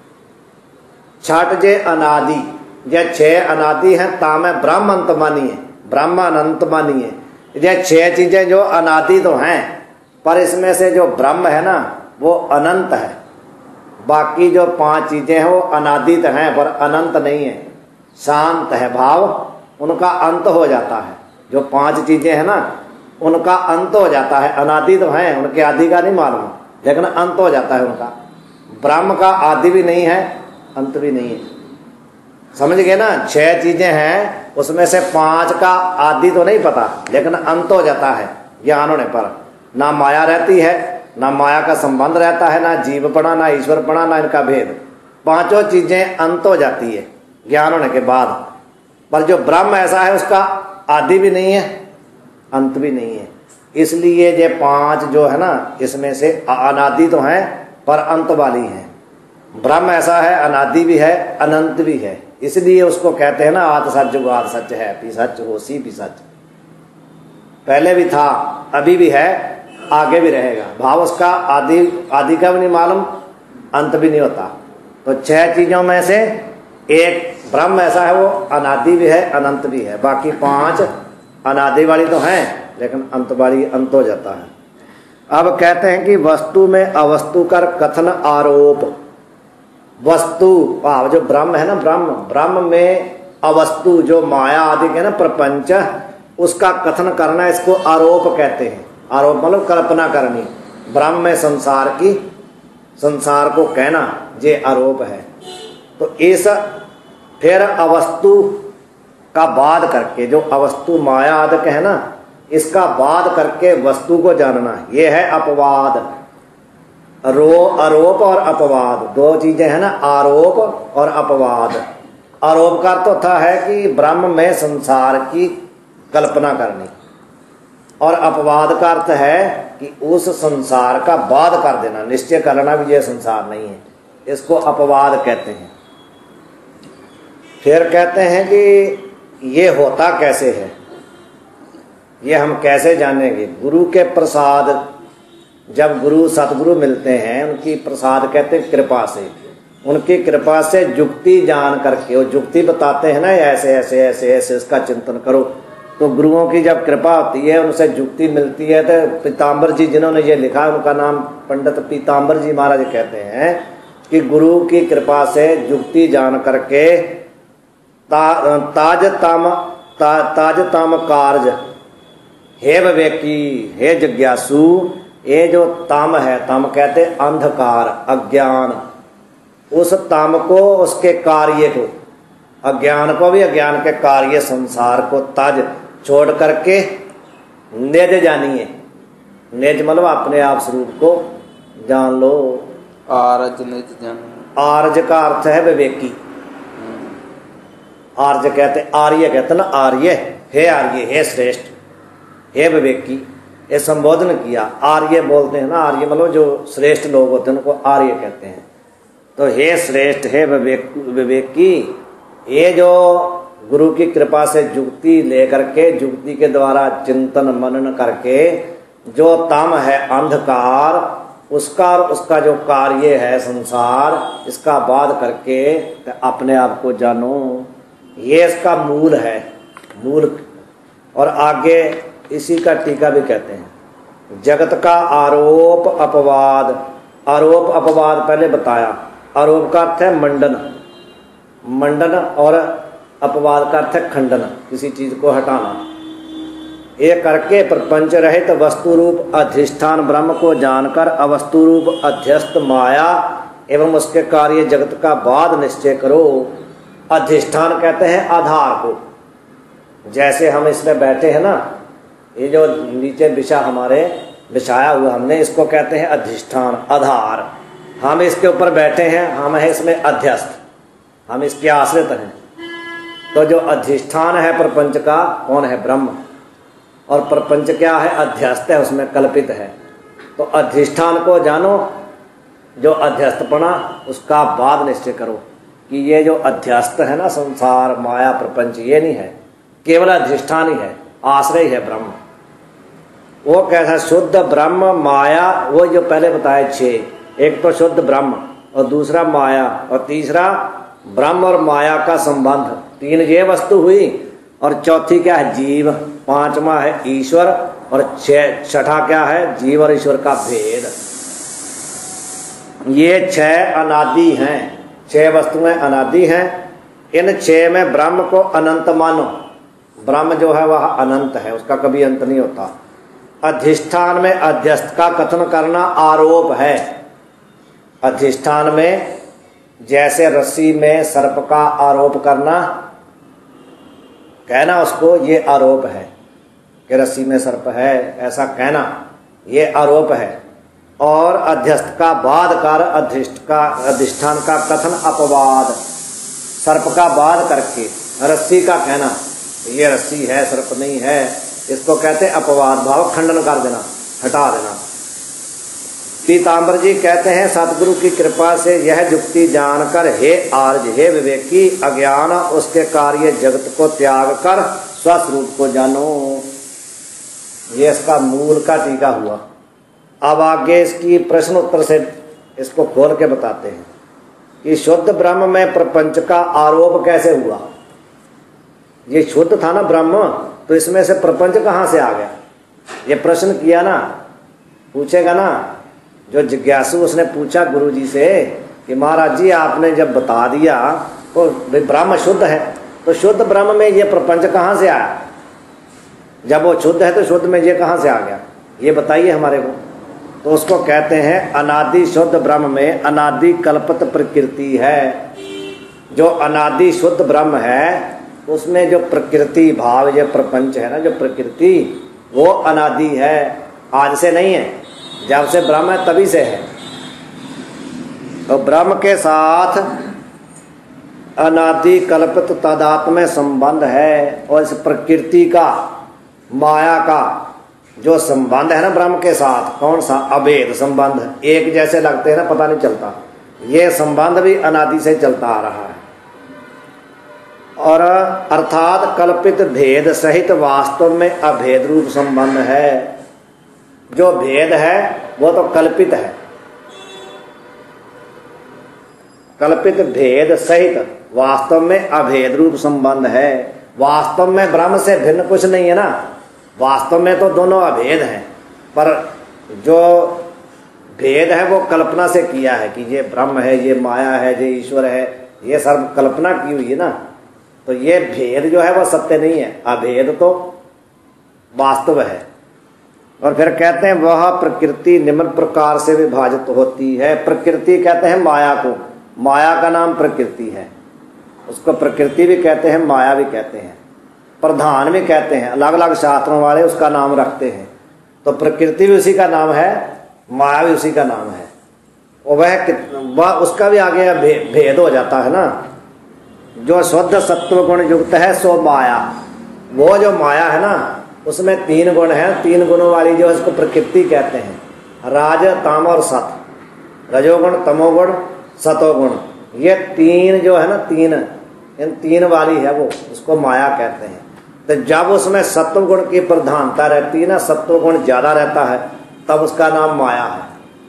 छठ जे अनादि, ये छह अनादि हैं। तामे ब्रह्म अंत मानिए, ब्रह्म अनंत मानिए। ये छह चीजें जो अनादि तो हैं, पर इसमें से जो ब्रह्म है ना वो अनंत है। बाकी जो पांच चीजें हैं वो अनादित हैं पर अनंत नहीं है, शांत है। भाव उनका अंत हो जाता है। जो पांच चीजें हैं ना उनका अंत हो जाता है। अनादि तो हैं, उनके आदि का नहीं मालूम, लेकिन अंत हो जाता है उनका। ब्रह्म का आदि भी नहीं है, अंत भी नहीं है। समझ गए ना? छह चीजें हैं, उसमें से पांच का आदि तो नहीं पता, लेकिन अंत हो जाता है ज्ञान होने पर। ना माया रहती है, ना माया का संबंध रहता है, ना जीवपना, ना ईश्वरपना, ना इनका भेद। पांचों चीजें अंत हो जाती है ज्ञान होने के बाद। पर जो ब्रह्म ऐसा है उसका आदि भी नहीं है, अंत भी नहीं है। इसलिए ये पांच जो है ना इसमें से अनादि तो हैं पर अंत वाली हैं। ब्रह्म ऐसा है, अनादि भी है, अनंत भी है। इसलिए उसको कहते हैं ना आद सच जुगाद सच है, पी सच होसी भी सच। पहले भी था, अभी भी है, आगे भी रहेगा। भाव उसका आदि आदि का भी नहीं मालूम, अंत भी नहीं होता। तो छह चीजों में से एक ब्रह्म ऐसा है वो अनादि भी है, अनंत भी है। बाकी पांच अनादि वाली तो हैं लेकिन अंत वाली अंत हो जाता है। अब कहते हैं कि वस्तु में अवस्तु कर कथन आरोप। वस्तु भाव जो ब्रह्म है ना, ब्रह्म ब्रह्म में अवस्तु जो माया आदि के ना प्रपंच, उसका कथन करना इसको आरोप कहते हैं। आरोप मतलब कल्पना करनी। ब्रह्म में संसार की, संसार को कहना ये आरोप है। तो इस फिर अवस्तु का बाद करके, जो अवस्तु माया आदि के है ना, इसका बाद करके वस्तु को जानना, ये है अपवाद। रो आरोप और अपवाद दो चीजें हैं ना, आरोप और अपवाद। आरोप का अर्थ होता है कि ब्रह्म में संसार की कल्पना करनी, और अपवाद का अर्थ है कि उस संसार का बाद कर देना, निश्चय करना भी ये संसार नहीं है, इसको अपवाद कहते हैं। फिर कहते हैं कि ये होता कैसे है, ये हम कैसे जानेंगे? गुरु के प्रसाद, जब गुरु सतगुरु मिलते हैं उनकी प्रसाद कहते हैं कृपा से। उनकी कृपा से जुक्ति जान करके, वो जुक्ति बताते हैं ना, ऐसे ऐसे ऐसे ऐसे इसका चिंतन करो। तो गुरुओं की जब कृपा होती है, उनसे जुक्ति मिलती है। तो पीताम्बर जी जिन्होंने ये लिखा, उनका नाम पंडित पीताम्बर जी महाराज कहते हैं कि गुरु की कृपा से जुक्ति जान करके ता, ताज तम ता, ताज तम कार्य हे विवेकी, हे जिज्ञासु, ये जो तम है, तम कहते अंधकार अज्ञान, उस तम को, उसके कार्य को, अज्ञान को भी, अज्ञान के कार्य संसार को तज छोड़ करके निज जानिए। निज मतलब अपने आप स्वरूप को जान लो।
आरज निज जान,
आरज का अर्थ है विवेकी। आर्य कहते, आर्य कहते ना, आर्य, हे आर्य, हे श्रेष्ठ, हे विवेकी, ये संबोधन किया। आर्य बोलते हैं ना, आर्य मतलब जो श्रेष्ठ लोग होते हैं उनको आर्य कहते हैं। तो हे श्रेष्ठ, हे विवेक विवेकी, ये जो गुरु की कृपा से जुक्ति लेकर के, जुक्ति के द्वारा चिंतन मनन करके जो तम है अंधकार, उसका और उसका जो कार्य है संसार, इसका बाध करके अपने आप को जानो, ये इसका मूल है, मूल। और आगे इसी का टीका भी कहते हैं, जगत का आरोप अपवाद। आरोप अपवाद पहले बताया। आरोप का अर्थ है मंडन, मंडन, और अपवाद का अर्थ है खंडन, किसी चीज को हटाना। ये करके प्रपंच रहित तो वस्तु रूप अधिष्ठान ब्रह्म को जानकर अवस्तु रूप अध्यस्त माया एवं उसके कार्य जगत का बाद निश्चय करो। अधिष्ठान कहते हैं आधार को। जैसे हम इसमें बैठे हैं ना, ये जो नीचे बिछा हमारे बिछाया हुआ हमने, इसको कहते हैं अधिष्ठान, आधार। हम इसके ऊपर बैठे हैं, हम है इसमें अध्यस्त, हम इसके आश्रित हैं। तो जो अधिष्ठान है प्रपंच का, कौन है? ब्रह्म। और प्रपंच क्या है? अध्यस्त है, उसमें कल्पित है। तो अधिष्ठान को जानो, जो अध्यस्तपना, उसका बाद निश्चय करो कि ये जो अध्यस्त है ना, संसार माया प्रपंच, ये नहीं है, केवल अधिष्ठान ही है, आश्रय है ब्रह्म। वो कैसा? शुद्ध ब्रह्म माया, वो जो पहले बताए छह, एक तो शुद्ध ब्रह्म और दूसरा माया और तीसरा ब्रह्म और माया का संबंध, तीन ये वस्तु हुई। और चौथी क्या है? जीव। पांचवा है ईश्वर। और छह छठा क्या है? जीव और ईश्वर का भेद। ये छह अनादि हैं, छह वस्तुएं अनादि हैं। इन छह में ब्रह्म को अनंत मानो। ब्रह्म जो है वह अनंत है, उसका कभी अंत नहीं होता। अधिष्ठान में अध्यस्त का कथन करना आरोप है। अधिष्ठान में जैसे रस्सी में सर्प का आरोप करना, कहना उसको ये आरोप है कि रस्सी में सर्प है, ऐसा कहना ये आरोप है। और अध्यस्त का बाद कर, अधिष्ठ का अधिष्ठान का कथन अपवाद, सर्प का बाद करके रस्सी का कहना ये रस्सी है, सर्प नहीं है, इसको कहते हैं अपवाद भाव, खंडन कर देना, हटा देना। पीताम्बर जी कहते हैं, सतगुरु की कृपा से यह जुक्ति जानकर हे आर्य, हे विवेकी, अज्ञान उसके कार्य जगत को त्याग कर स्वस्वरूप को जानो। ये इसका मूल का टीका हुआ। अब आगे इसकी प्रश्न उत्तर से इसको खोल के बताते हैं कि शुद्ध ब्रह्म में प्रपंच का आरोप कैसे हुआ। ये शुद्ध था ना ब्रह्म, तो इसमें से प्रपंच कहाँ से आ गया? ये प्रश्न किया ना, पूछेगा ना जो जिज्ञासु, उसने पूछा गुरु जी से कि महाराज जी आपने जब बता दिया तो ब्रह्म शुद्ध है, तो शुद्ध ब्रह्म में ये प्रपंच कहाँ से आया? जब वो शुद्ध है तो शुद्ध में ये कहाँ से आ गया? ये बताइए हमारे को। तो उसको कहते हैं अनादि शुद्ध ब्रह्म में अनादि कल्पित प्रकृति है। जो अनादि शुद्ध ब्रह्म है उसमें जो प्रकृति भाव, ये प्रपंच है ना, जो प्रकृति, वो अनादि है, आज से नहीं है। जब से ब्रह्म है तभी से है। तो ब्रह्म के साथ अनादि कल्पित तादात्म्य संबंध है। और इस प्रकृति का, माया का जो संबंध है ना ब्रह्म के साथ, कौन सा? अभेद संबंध। एक जैसे लगते हैं ना, पता नहीं चलता। ये संबंध भी अनादि से चलता आ रहा है। और अर्थात कल्पित भेद सहित वास्तव में अभेद रूप संबंध है। जो भेद है वो तो कल्पित है, कल्पित भेद सहित वास्तव में अभेद रूप संबंध है। वास्तव में ब्रह्म से भिन्न कुछ नहीं है ना, वास्तव में तो दोनों अभेद हैं, पर जो भेद है वो कल्पना से किया है कि ये ब्रह्म है, ये माया है, ये ईश्वर है, ये सर्व कल्पना की हुई है ना। तो ये भेद जो है वो सत्य नहीं है, अभेद तो वास्तव है। और फिर कहते हैं वह प्रकृति निम्न प्रकार से विभाजित होती है। प्रकृति कहते हैं माया को, माया का नाम प्रकृति है। उसको प्रकृति भी कहते हैं, माया भी कहते हैं, प्रधान भी कहते हैं। अलग अलग शास्त्रों वाले उसका नाम रखते हैं। तो प्रकृति भी उसी का नाम है, माया भी उसी का नाम है। और वह वह उसका भी आगे भे, भेद हो जाता है ना। जो शुद्ध सत्व गुण युक्त है सो माया। वो जो माया है ना उसमें तीन गुण है, तीन गुणों वाली जो इसको प्रकृति कहते हैं, राज ताम और सत, रजोगुण तमोगुण सतोगुण। ये तीन जो है ना, तीन इन तीन वाली है वो, उसको माया कहते हैं। तो जब उसमें सत्व गुण की प्रधानता रहती है ना, सत्व गुण ज्यादा रहता है, तब उसका नाम माया है।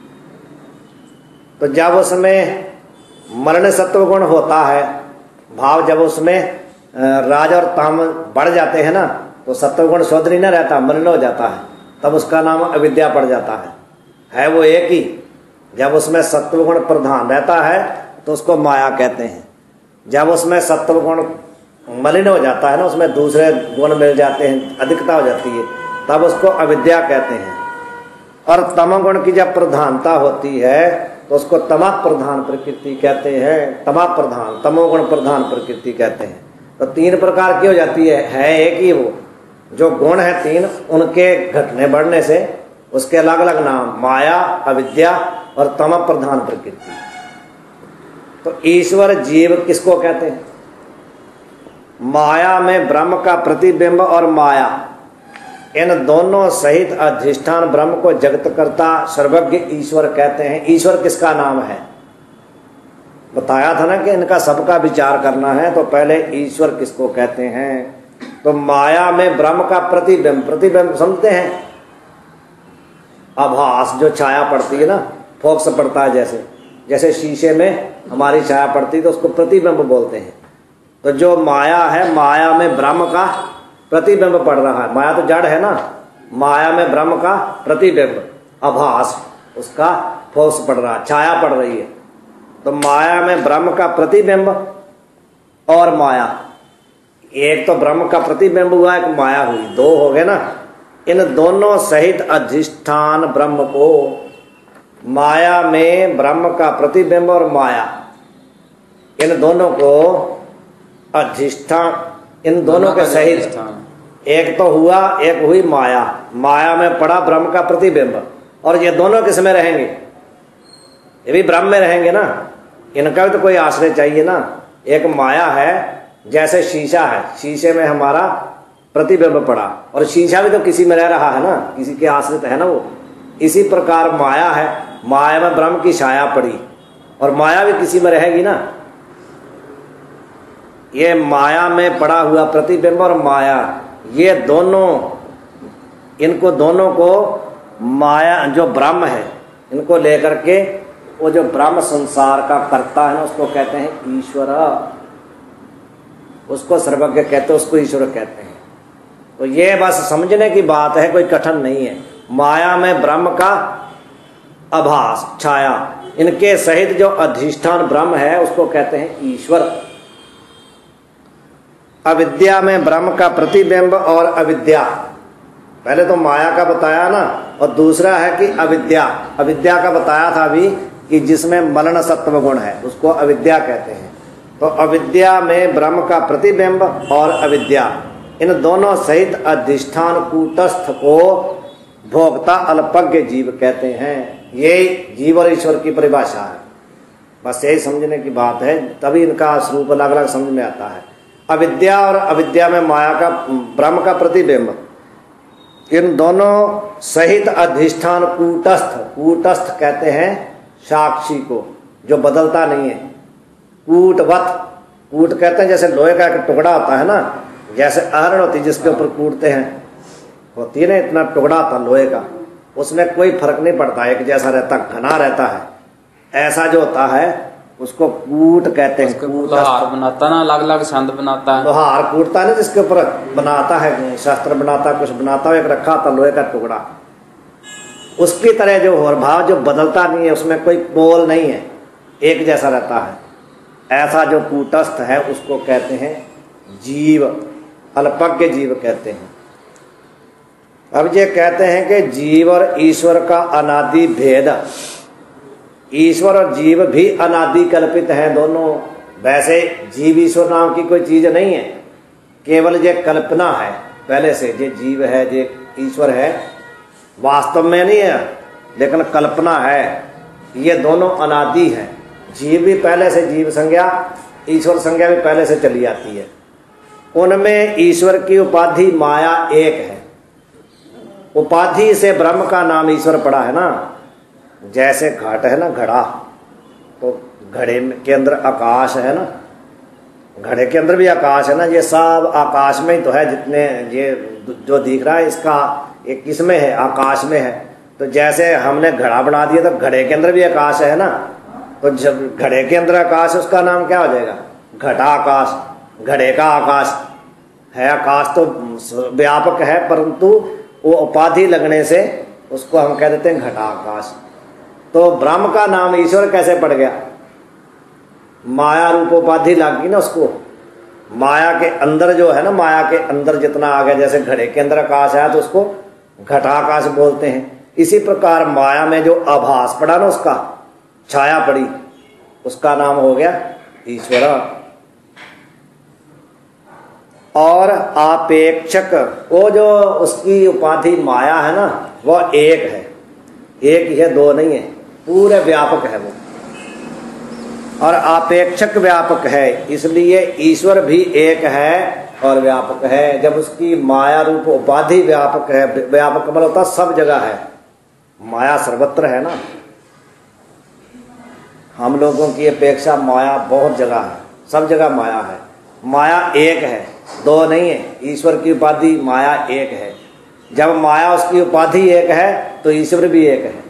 तो जब उसमें मरण सत्व गुण होता है भाव, जब उसमें राज और ताम बढ़ जाते हैं ना, तो सत्व गुण शुद्ध नहीं ना रहता, मलिन हो जाता है, तब उसका नाम अविद्या पड़ जाता है। है वो एक ही। जब उसमें सत्व गुण प्रधान रहता है तो उसको माया कहते हैं। जब उसमें सत्व गुण मलिन हो जाता है ना, उसमें दूसरे गुण मिल जाते हैं, अधिकता हो जाती है, तब उसको अविद्या कहते हैं। और तमोगुण की जब प्रधानता होती है तो उसको तमा प्रधान प्रकृति कहते हैं। तमा प्रधान, तमोगुण प्रधान प्रकृति कहते हैं। तो तीन प्रकार की हो जाती है, है एक ही वो। जो गुण है तीन, उनके घटने बढ़ने से उसके अलग अलग नाम, माया, अविद्या और तम प्रधान प्रकृति। तो ईश्वर जीव किसको कहते हैं? माया में ब्रह्म का प्रतिबिंब और माया, इन दोनों सहित अधिष्ठान ब्रह्म को जगत करता सर्वज्ञ ईश्वर कहते हैं। ईश्वर किसका नाम है? बताया था ना कि इनका सबका विचार करना है, तो पहले ईश्वर किसको कहते हैं? तो माया में ब्रह्म का प्रतिबिंब, प्रतिबिंब समझते हैं, आभास जो छाया पड़ती है ना, फोकस पड़ता है, जैसे जैसे शीशे में हमारी छाया पड़ती है तो उसको प्रतिबिंब बोलते हैं। तो जो माया है, माया में ब्रह्म का प्रतिबिंब पड़ रहा है। माया तो जड़ है ना, माया में ब्रह्म का प्रतिबिंब, आभास, उसका फोकस पड़ रहा है, छाया पड़ रही है। तो माया में ब्रह्म का प्रतिबिंब और माया, एक तो ब्रह्म का प्रतिबिंब हुआ, एक माया हुई, दो हो गए ना। इन दोनों सहित अधिष्ठान ब्रह्म को, माया में ब्रह्म का प्रतिबिंब और माया, इन दोनों को अधिष्ठान, इन दोनों के सहित, एक तो हुआ, एक हुई माया, माया में पड़ा ब्रह्म का प्रतिबिंब, और ये दोनों किस में रहेंगे? ये भी ब्रह्म में रहेंगे ना, इनका भी तो कोई आश्रय चाहिए ना। एक माया है, जैसे शीशा है, शीशे में हमारा प्रतिबिंब पड़ा, और शीशा भी तो किसी में रह रहा है ना, किसी के आश्रित है ना वो। इसी प्रकार माया है, माया में ब्रह्म की छाया पड़ी, और माया भी किसी में रहेगी ना। ये माया में पड़ा हुआ प्रतिबिंब और माया, ये दोनों, इनको दोनों को माया जो ब्रह्म है, इनको लेकर के वो जो ब्रह्म संसार का कर्ता है ना, उसको कहते हैं ईश्वर। उसको सर्वज्ञ कहते हैं, उसको ईश्वर कहते हैं। तो ये बस समझने की बात है, कोई कठिन नहीं है। माया में ब्रह्म का आभास, छाया, इनके सहित जो अधिष्ठान ब्रह्म है उसको कहते हैं ईश्वर। अविद्या में ब्रह्म का प्रतिबिंब और अविद्या, पहले तो माया का बताया ना, और दूसरा है कि अविद्या। अविद्या का बताया था अभी कि जिसमें मलन सत्व गुण है, उसको अविद्या कहते हैं। तो अविद्या में ब्रह्म का प्रतिबिंब और अविद्या, इन दोनों सहित अधिष्ठान कूटस्थ को भोक्ता अल्पज्ञ जीव कहते हैं। ये जीव और ईश्वर की परिभाषा है, बस यही समझने की बात है, तभी इनका स्वरूप अलग अलग समझ में आता है। अविद्या और अविद्या में माया का, ब्रह्म का प्रतिबिंब, इन दोनों सहित अधिष्ठान कूटस्थ, कूटस्थ कहते हैं साक्षी को, जो बदलता नहीं है। कूटवत, कूट कहते हैं जैसे लोहे का एक टुकड़ा होता है ना, जैसे अहरण होती है जिसके ऊपर कूटते हैं, होती है ना, इतना टुकड़ा होता लोहे का, उसमें कोई फर्क नहीं पड़ता, एक जैसा रहता, घना रहता है। ऐसा जो होता है उसको कूट कहते हैं।
लोहार बनाता ना, अलग अलग छंद बनाता है,
लोहार कूटता ना, जिसके ऊपर बनाता है, शस्त्र बनाता, कुछ बनाता है, एक रखा था लोहे का टुकड़ा, उसकी तरह जो हो भाव जो बदलता नहीं है, उसमें कोई पोल नहीं है, एक जैसा रहता है। ऐसा जो कूटस्थ है उसको कहते हैं जीव, अल्पज्ञ जीव कहते हैं। अब ये कहते हैं कि जीव और ईश्वर का अनादि भेद, ईश्वर और जीव भी अनादि कल्पित हैं दोनों। वैसे जीव ईश्वर नाम की कोई चीज नहीं है, केवल ये कल्पना है पहले से, ये जीव है, ये ईश्वर है, वास्तव में नहीं है, लेकिन कल्पना है। ये दोनों अनादि हैं। जीव भी पहले से जीव संज्ञा ईश्वर संज्ञा भी पहले से चली आती है। उनमें ईश्वर की उपाधि माया एक है। उपाधि से ब्रह्म का नाम ईश्वर पड़ा है ना। जैसे घट है ना, घड़ा, तो घड़े के अंदर आकाश है ना, घड़े के अंदर भी आकाश है ना। ये सब आकाश में ही तो है, जितने ये जो दिख रहा है इसका एक किसमें है, आकाश में है। तो जैसे हमने घड़ा बना दिया तो घड़े के अंदर भी आकाश है ना। तो जब घड़े के अंदर आकाश, उसका नाम क्या हो जाएगा? घटा आकाश, घड़े का आकाश है। आकाश तो व्यापक है, परंतु वो उपाधि लगने से उसको हम कह देते हैं घटा आकाश। तो ब्रह्म का नाम ईश्वर कैसे पड़ गया? माया रूप उपाधि लगी ना उसको। माया के अंदर जो है ना, माया के अंदर जितना आ गया, जैसे घड़े के अंदर आकाश है तो उसको घटाकाश बोलते हैं। इसी प्रकार माया में जो आभास पड़ा ना, उसका छाया पड़ी, उसका नाम हो गया ईश्वर। और आपेक्षक, वो जो उसकी उपाधि माया है ना, वह एक है, एक ही है, दो नहीं है, पूरे व्यापक है वो। और आपेक्षक व्यापक है, इसलिए ईश्वर भी एक है और व्यापक है। जब उसकी माया रूप उपाधि व्यापक है, व्यापक मतलब होता सब जगह है, माया सर्वत्र है ना। हम लोगों की अपेक्षा माया बहुत जगह है, सब जगह माया है। माया एक है, दो नहीं है। ईश्वर की उपाधि माया एक है। जब माया उसकी उपाधि एक है तो ईश्वर भी एक है।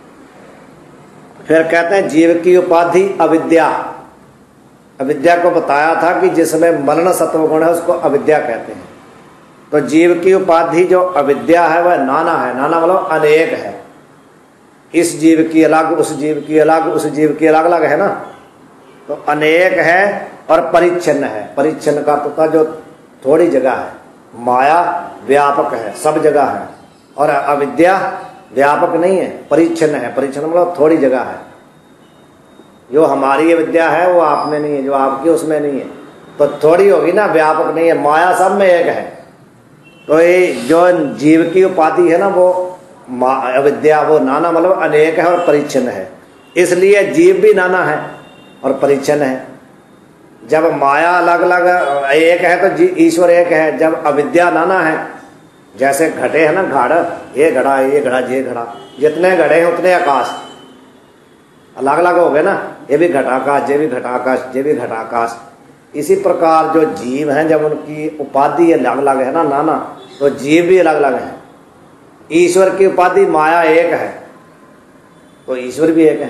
फिर कहते हैं जीव की उपाधि अविद्या। अविद्या को बताया था कि जिसमें मलन सत्व गुण है उसको अविद्या कहते हैं। तो जीव की उपाधि जो अविद्या है वह नाना है। नाना मतलब अनेक है। इस जीव की अलग, उस जीव की अलग, उस जीव की अलग अलग है ना। तो अनेक है और परिच्छिन्न है। परिच्छिन्न का तो जो थोड़ी जगह है। माया व्यापक है, सब जगह है, और अविद्या व्यापक नहीं है, परिच्छिन्न है। परिच्छिन्न मतलब थोड़ी जगह है। जो हमारी विद्या है वो आप में नहीं है, जो आपकी उसमें नहीं है, तो थोड़ी होगी ना, व्यापक नहीं है। माया सब में एक है। तो ये जो जीव की उपाधि है ना, वो अविद्या, वो नाना मतलब अनेक है और परिच्छिन्न है। इसलिए जीव भी नाना है और परिच्छिन्न है। जब माया अलग अलग एक है तो ईश्वर एक है। जब अविद्या नाना है, जैसे घटे है ना, घड़, ये घड़ा, ये घड़ा, ये घड़ा, जितने घड़े हैं उतने आकाश अलग अलग हो गए ना। ये भी घटाकाश, ये भी घटाकाश, ये भी घटाकाश। इसी प्रकार जो जीव हैं, जब उनकी उपाधि अलग अलग है ना, नाना, तो जीव भी अलग अलग है। ईश्वर की उपाधि माया एक है तो ईश्वर भी एक है।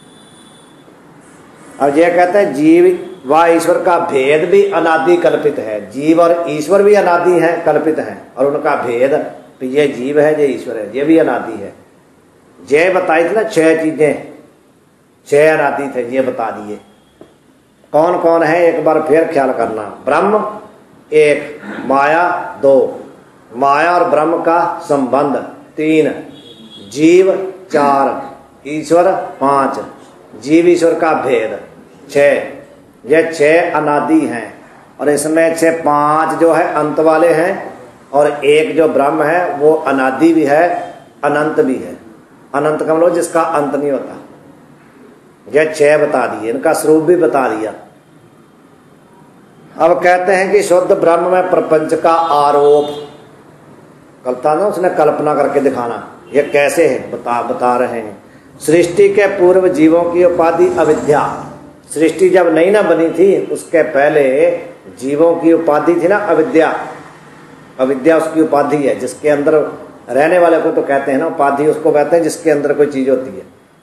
अब ये कहते हैं जीव व ईश्वर का भेद भी अनादि कल्पित है। जीव और ईश्वर भी अनादि हैं, कल्पित हैं, और उनका भेद, तो ये जीव है, ये ईश्वर है, ये भी अनादि है। ये बताई थी ना छह चीजें, छह अनादि थे, ये बता दिए। कौन कौन है एक बार फिर ख्याल करना। ब्रह्म एक, माया दो, माया और ब्रह्म का संबंध तीन, जीव चार, ईश्वर पांच, जीव ईश्वर का भेद छह। ये छह अनादि हैं, और इसमें छह पांच जो है अंत वाले हैं, और एक जो ब्रह्म है वो अनादि भी है, अनंत भी है। अनंत का मतलब जिसका अंत नहीं होता। ये छह बता दिए, इनका स्वरूप भी बता दिया। अब कहते हैं कि शुद्ध ब्रह्म में प्रपंच का आरोप, कल्पना ना, उसने कल्पना करके दिखाना। ये कैसे है बता बता रहे हैं। सृष्टि के पूर्व जीवों की उपाधि अविद्या। सृष्टि जब नई ना बनी थी, उसके पहले जीवों की उपाधि थी ना अविद्या। अविद्या उसकी उपाधि है, जिसके अंदर रहने वाले को तो कहते हैं ना उपाधि, उसको कहते हैं जिसके अंदर कोई चीज होती है।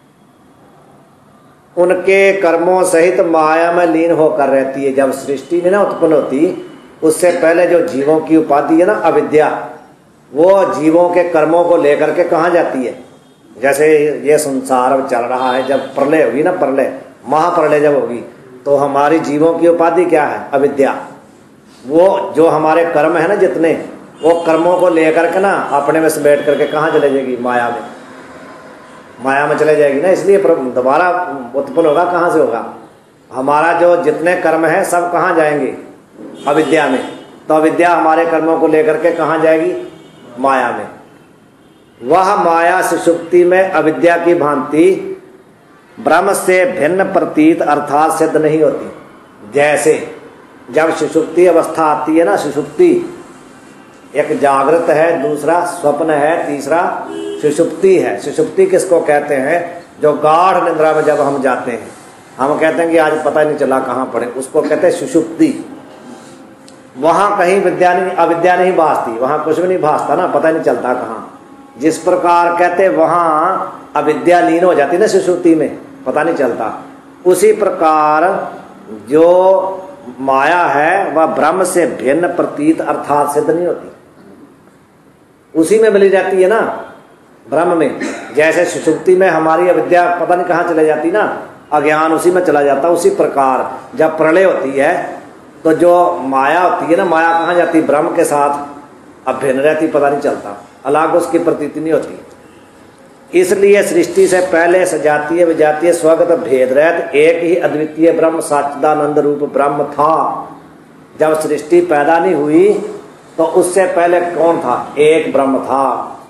उनके कर्मों सहित माया में लीन होकर रहती है। जब सृष्टि नहीं ना उत्पन्न होती, उससे पहले जो जीवों की उपाधि है ना अविद्या, वो जीवों के कर्मों को लेकर के कहाँ जाती है। जैसे ये संसार चल रहा है, जब प्रलय होगी ना, प्रलय महाप्रलय जब होगी, तो हमारी जीवों की उपाधि क्या है, अविद्या। वो जो हमारे कर्म है ना जितने, वो कर्मों को लेकर के ना अपने में समेट करके कहाँ चले जाएगी, माया में। माया में चले जाएगी ना, इसलिए दोबारा उत्पन्न होगा, कहाँ से होगा। हमारा जो जितने कर्म है सब कहाँ जाएंगे, अविद्या में। तो अविद्या हमारे कर्मों को लेकर के कहाँ जाएगी, माया में। वह माया सुषुप्ति में अविद्या की भांति ब्रह्म से भिन्न प्रतीत अर्थात सिद्ध नहीं होती। जैसे जब सुषुप्ति अवस्था आती है ना, सुषुप्ति एक जागृत है, दूसरा स्वप्न है, तीसरा सुषुप्ति है। सुषुप्ति किसको कहते हैं? जो गाढ़ निद्रा में जब हम जाते हैं, हम कहते हैं कि आज पता नहीं चला कहाँ पड़े, उसको कहते हैं सुषुप्ति। वहां कहीं विद्या नहीं, अविद्या नहीं भासती, वहां कुछ भी नहीं भासता ना, पता नहीं चलता कहाँ। जिस प्रकार कहते वहां अविद्या लीन हो जाती ना सुषुप्ति में, पता नहीं चलता, उसी प्रकार जो माया है वह ब्रह्म से भिन्न प्रतीत अर्थात सिद्ध नहीं होती, उसी में मिली जाती है ना ब्रह्म में। जैसे सुषुप्ति में हमारी अविद्या पता नहीं कहाँ चले जाती ना, अज्ञान उसी में चला जाता, उसी प्रकार जब प्रलय होती है तो जो माया होती है ना, माया कहाँ जाती? ब्रह्म के साथ अब भिन्न रहती, पता नहीं चलता, अलग उसकी प्रतीति नहीं होती। इसलिए सृष्टि से पहले सजातीय विजातीय स्वगत भेद रहित एक ही अद्वितीय ब्रह्म सच्चिदानंद रूप ब्रह्म था। जब सृष्टि पैदा नहीं हुई तो उससे पहले कौन था? एक ब्रह्म था।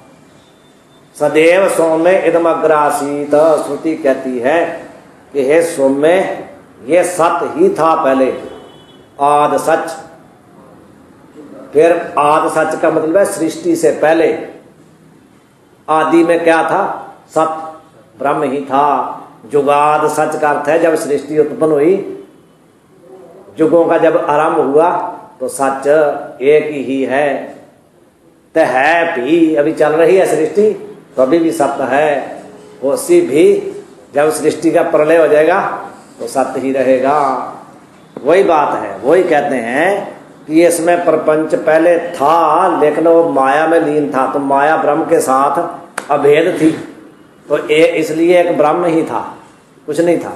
सदैव सौम्य इदमग्रासीत, श्रुति कहती है कि हे सौम्य, ये सत ही था पहले, आद सच। फिर आद सच का मतलब है सृष्टि से पहले। आदि में क्या था? सत, ब्रह्म ही था। जुगाद सच का अर्थ है जब सृष्टि उत्पन्न हुई, जुगों का जब आरंभ हुआ तो सच एक ही है। तो है भी, अभी चल रही है सृष्टि तो अभी भी सत्य है, उसी भी जब सृष्टि का प्रलय हो जाएगा तो सत्य ही रहेगा। वही बात है, वही कहते हैं कि इसमें प्रपंच पहले था लेकिन वो माया में लीन था, तो माया ब्रह्म के साथ अभेद थी, तो ए, इसलिए एक ब्रह्म ही था, कुछ नहीं था।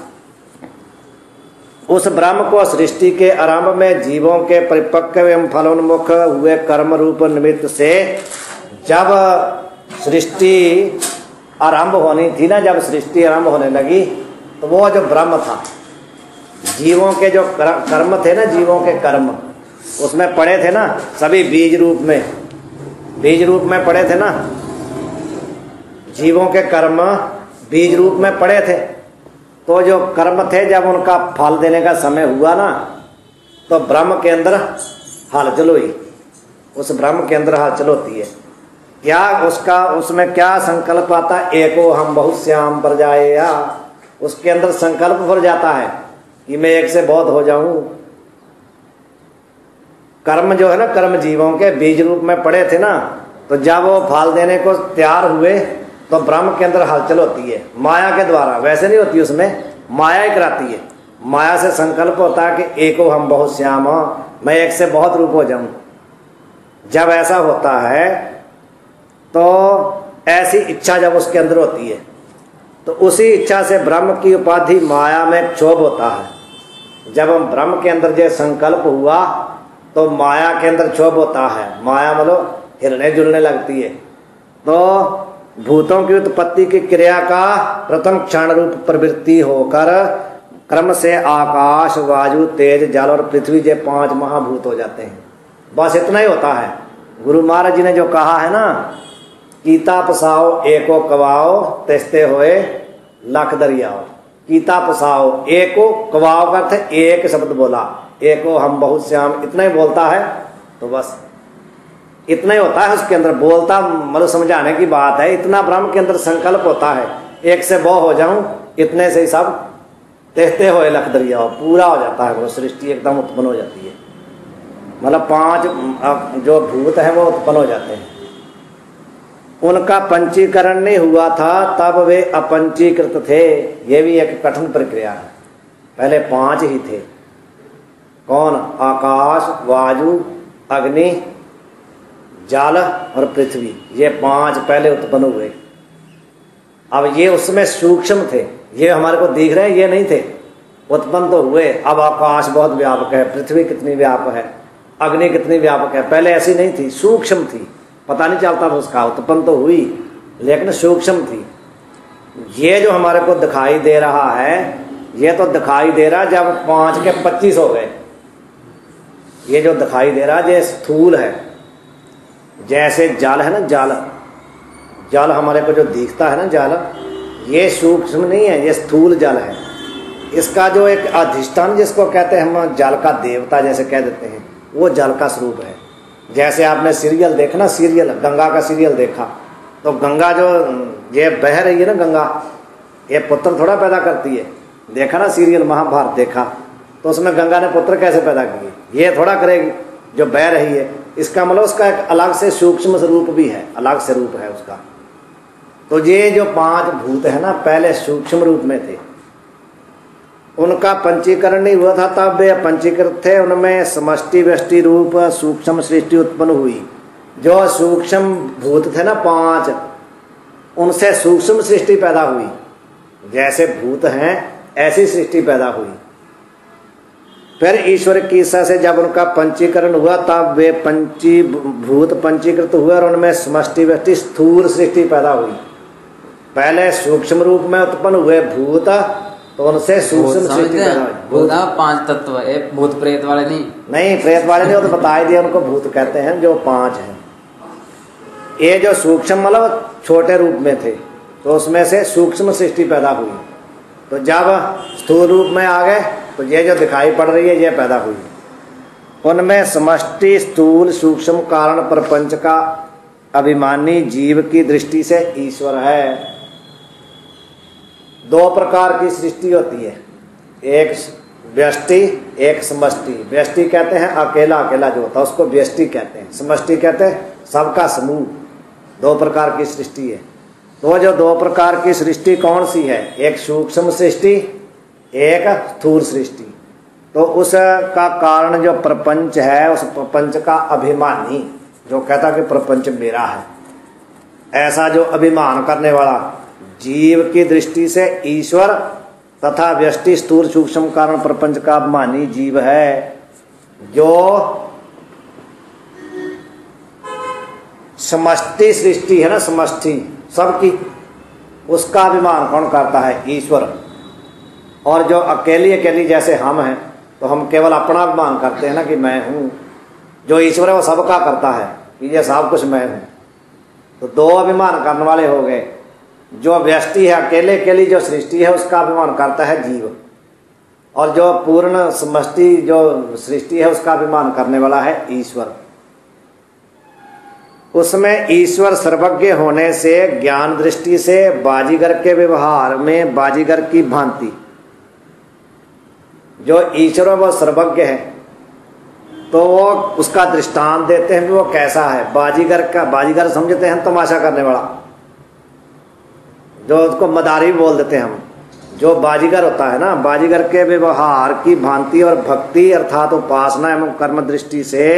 उस ब्रह्म को सृष्टि के आरंभ में जीवों के परिपक्व एवं फलोन्मुख हुए कर्म रूप निमित्त से जब सृष्टि आरंभ होनी थी ना, जब सृष्टि आरंभ होने लगी तो वो जो ब्रह्म था, जीवों के जो कर्म थे ना, जीवों के कर्म उसमें पड़े थे ना, सभी बीज रूप में, बीज रूप में पड़े थे ना, जीवों के कर्म बीज रूप में पड़े थे। तो जो कर्म थे जब उनका फल देने का समय हुआ ना, तो ब्रह्म के अंदर हलचल हुई, उस ब्रह्म के अंदर हलचल होती है। क्या उसका, उसमें क्या संकल्प आता? एको हम बहुत श्याम पर जाए, या उसके अंदर संकल्प भर जाता है कि मैं एक से बहुत हो जाऊं। कर्म जो है ना, कर्म जीवों के बीज रूप में पड़े थे ना, तो जब वो फल देने को तैयार हुए तो ब्रह्म के अंदर हलचल होती है माया के द्वारा, वैसे नहीं होती, उसमें माया ही कराती है। माया से संकल्प होता है कि एको हम बहुत श्याम, मैं एक से बहुत रूप हो जाऊं। जब ऐसा होता है तो ऐसी इच्छा जब उसके अंदर होती है तो उसी इच्छा से ब्रह्म की उपाधि माया में क्षोभ होता है। जब हम ब्रह्म के अंदर जो संकल्प हुआ तो माया के अंदर क्षोभ होता है, माया मतलब हिलने जुलने लगती है। तो भूतों की उत्पत्ति की क्रिया का प्रथम क्षण रूप प्रवृत्ति होकर क्रम से आकाश, वायु, तेज, जल और पृथ्वी जे पांच महाभूत हो जाते हैं। बस इतना ही होता है। गुरु महाराज जी ने जो कहा है ना, कीता पसाओ एको कवाओ तेस्ते होए लख दरियाओ। कीता पसाओ, एको कवाओ का अर्थ एक शब्द बोला, एको हम बहुत श्याम, इतना ही बोलता है तो बस इतना ही होता है उसके अंदर। बोलता मतलब समझाने की बात है, इतना ब्रह्म के अंदर संकल्प होता है, एक से बहु हो जाऊं, इतने से ही सब तेहते होए लख दरियाओ, पूरा हो जाता है, वो सृष्टि एकदम उत्पन्न हो जाती है। मतलब पांच जो भूत है वो उत्पन्न हो जाते हैं। उनका पंचीकरण नहीं हुआ था तब वे अपंचीकृत थे। ये भी एक कठिन प्रक्रिया है। पहले पांच ही थे, कौन? आकाश, वायु, अग्नि, जल और पृथ्वी, ये पांच पहले उत्पन्न हुए। अब ये उसमें सूक्ष्म थे, ये हमारे को दिख रहे हैं, ये नहीं थे, उत्पन्न तो हुए। अब आकाश बहुत व्यापक है, पृथ्वी कितनी व्यापक है, अग्नि कितनी व्यापक है, पहले ऐसी नहीं थी, सूक्ष्म थी, पता नहीं चलता था उसका। उत्पन्न तो हुई लेकिन सूक्ष्म थी। ये जो हमारे को दिखाई दे रहा है, ये तो दिखाई दे रहा जब पांच के पच्चीस हो गए। ये जो दिखाई दे रहा ये स्थूल है। जैसे जल है ना, जल जल हमारे को जो दिखता है ना, जल ये सूक्ष्म नहीं है, ये स्थूल जल है। इसका जो एक अधिष्ठान जिसको कहते हैं हम जल का देवता जैसे कह देते हैं, वो जल का स्वरूप है। जैसे आपने सीरियल देखा ना, सीरियल गंगा का सीरियल देखा, तो गंगा जो ये बह रही है ना गंगा, ये पुत्र थोड़ा पैदा करती है। देखा ना सीरियल महाभारत देखा, तो उसमें गंगा ने पुत्र कैसे पैदा किए, ये थोड़ा करेगी जो बह रही है। इसका मतलब उसका एक अलग से सूक्ष्म स्वरूप भी है, अलग से रूप है उसका। तो ये जो पांच भूत है ना, पहले सूक्ष्म रूप में थे, उनका पंचीकरण नहीं हुआ था, तब वे पंचीकृत थे। उनमें समष्टि व्यष्टि रूप सूक्ष्म सृष्टि उत्पन्न हुई। जो सूक्ष्म भूत थे ना पांच, उनसे सूक्ष्म सृष्टि पैदा हुई। जैसे भूत हैं ऐसी सृष्टि पैदा हुई। फिर ईश्वर की इच्छा से जब उनका पंचीकरण हुआ, तब वे पंची भूत पंचीकृत हुए और उनमें समष्टि व्यष्टि स्थूल सृष्टि पैदा हुई। पहले सूक्ष्म रूप में उत्पन्न हुए भूत, तो उनसे सूक्ष्म सृष्टि पैदा हुई।
भूत पांच तत्व, एक भूत प्रेत वाले नहीं
नहीं प्रेत वाले नहीं, वो तो बता ही दिया, उनको भूत कहते हैं जो पांच हैं। ये जो सूक्ष्म मतलब छोटे रूप में थे, तो उसमें से सूक्ष्म सृष्टि पैदा हुई। तो जब स्थूल रूप में आ गए, तो ये जो दिखाई पड़ रही है ये पैदा हुई। उनमें समष्टि स्थूल सूक्ष्म कारण प्रपंच का अभिमानी जीव की दृष्टि से ईश्वर है। दो प्रकार की सृष्टि होती है, एक व्यष्टि एक समष्टि। व्यष्टि कहते हैं अकेला अकेला जो होता है उसको व्यष्टि कहते हैं। समष्टि कहते हैं सबका समूह। दो प्रकार की सृष्टि है। तो जो दो प्रकार की सृष्टि कौन सी है, एक सूक्ष्म सृष्टि एक स्थूल सृष्टि। तो उसका कारण जो प्रपंच है, उस प्रपंच का अभिमानी जो कहता कि प्रपंच मेरा है, ऐसा जो अभिमान करने वाला जीव की दृष्टि से ईश्वर तथा व्यष्टि स्थूल सूक्ष्म कारण प्रपंच का अभिमानी जीव है। जो समष्टि सृष्टि है ना, समष्टि सबकी, उसका अभिमान कौन करता है, ईश्वर। और जो अकेली अकेली जैसे हम हैं, तो हम केवल अपना अभिमान करते हैं ना कि मैं हूं। जो ईश्वर है वो सबका करता है कि ये सब कुछ मैं हूं। तो दो अभिमान करने वाले हो गए। जो व्यष्टि है अकेले अकेली जो सृष्टि है उसका अभिमान करता है जीव, और जो पूर्ण समष्टि जो सृष्टि है उसका अभिमान करने वाला है ईश्वर। उसमें ईश्वर सर्वज्ञ होने से ज्ञान दृष्टि से बाजीगर के व्यवहार में बाजीगर की भांति, जो ईश्वर वो सर्वज्ञ है, तो वो उसका दृष्टांत देते हैं कि वो कैसा है। बाजीगर का, बाजीगर समझते हैं तमाशा करने वाला, जो उसको मदारी बोल देते हैं हम। जो बाजीगर होता है ना, बाजीगर के व्यवहार की भांति और भक्ति अर्थात उपासना एवं कर्म दृष्टि से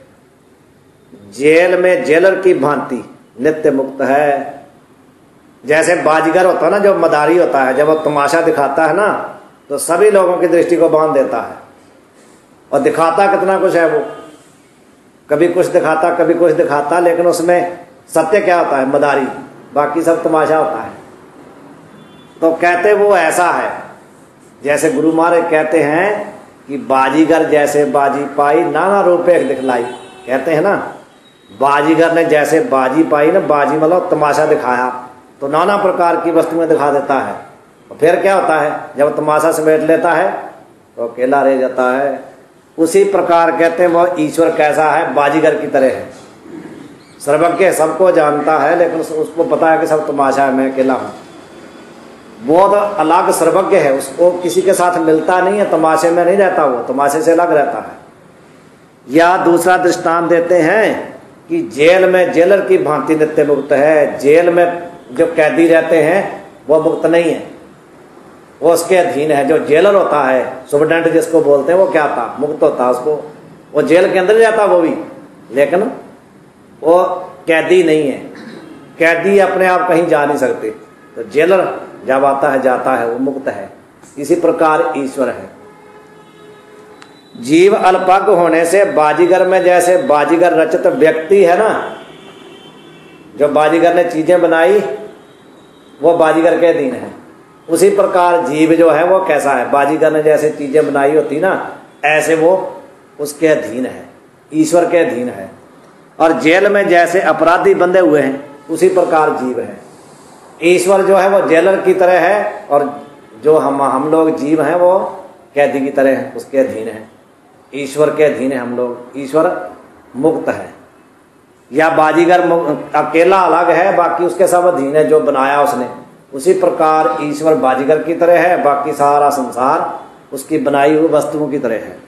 जेल में जेलर की भांति नित्य मुक्त है। जैसे बाजीगर होता है ना, जो मदारी होता है, जब वो तमाशा दिखाता है ना, तो सभी लोगों की दृष्टि को बांध देता है। और दिखाता कितना कुछ है वो, कभी कुछ दिखाता कभी कुछ दिखाता, लेकिन उसमें सत्य क्या होता है, मदारी, बाकी सब तमाशा होता है। तो कहते वो ऐसा है, जैसे गुरु महाराज कहते हैं कि बाजीगर जैसे बाजी पाई नाना रूपे दिखलाई। कहते हैं ना, बाजीगर ने जैसे बाजी पाई ना, बाजी मतलब तमाशा दिखाया, तो नाना प्रकार की वस्तुएं दिखा देता है। और फिर क्या होता है, जब तमाशा समेट लेता है तो अकेला रह जाता है। उसी प्रकार कहते हैं वो ईश्वर कैसा है, बाजीगर की तरह है, सर्वज्ञ, सबको जानता है, लेकिन उसको पता है कि सब तमाशा है, मैं अकेला हूं। बहुत अलग सर्वज्ञ है, उसको किसी के साथ मिलता नहीं है, तमाशे में नहीं रहता, वो तमाशे से अलग रहता है। या दूसरा दृष्टांत देते हैं कि जेल में जेलर की भांति नित्य मुक्त है। जेल में जो कैदी रहते हैं वो मुक्त नहीं है, वो उसके अधीन है। जो जेलर होता है, सुपरडेंट जिसको बोलते हैं, वो क्या था, मुक्त होता है। उसको वो जेल के अंदर ही रहता वो भी, लेकिन वो कैदी नहीं है। कैदी अपने आप कहीं जा नहीं सकते, तो जेलर जब आता है जाता है, वो मुक्त है। इसी प्रकार ईश्वर है। जीव अल्पज्ञ होने से बाजीगर में जैसे बाजीगर रचित व्यक्ति है ना, जो बाजीगर ने चीजें बनाई वो बाजीगर के अधीन है। उसी प्रकार जीव जो है वो कैसा है, बाजीगर ने जैसे चीजें बनाई होती ना, ऐसे वो उसके अधीन है, ईश्वर के अधीन है। और जेल में जैसे अपराधी बंधे हुए हैं, उसी प्रकार जीव है। ईश्वर जो है वो जेलर की तरह है, और जो हम हम लोग जीव हैं वो कैदी की तरह हैं, उसके अधीन हैं। ईश्वर के अधीन है हम लोग, ईश्वर मुक्त है। या बाजीगर अकेला अलग है, बाकी उसके सब अधीन है जो बनाया उसने। उसी प्रकार ईश्वर बाजीगर की तरह है, बाकी सारा संसार उसकी बनाई हुई वस्तुओं की तरह है।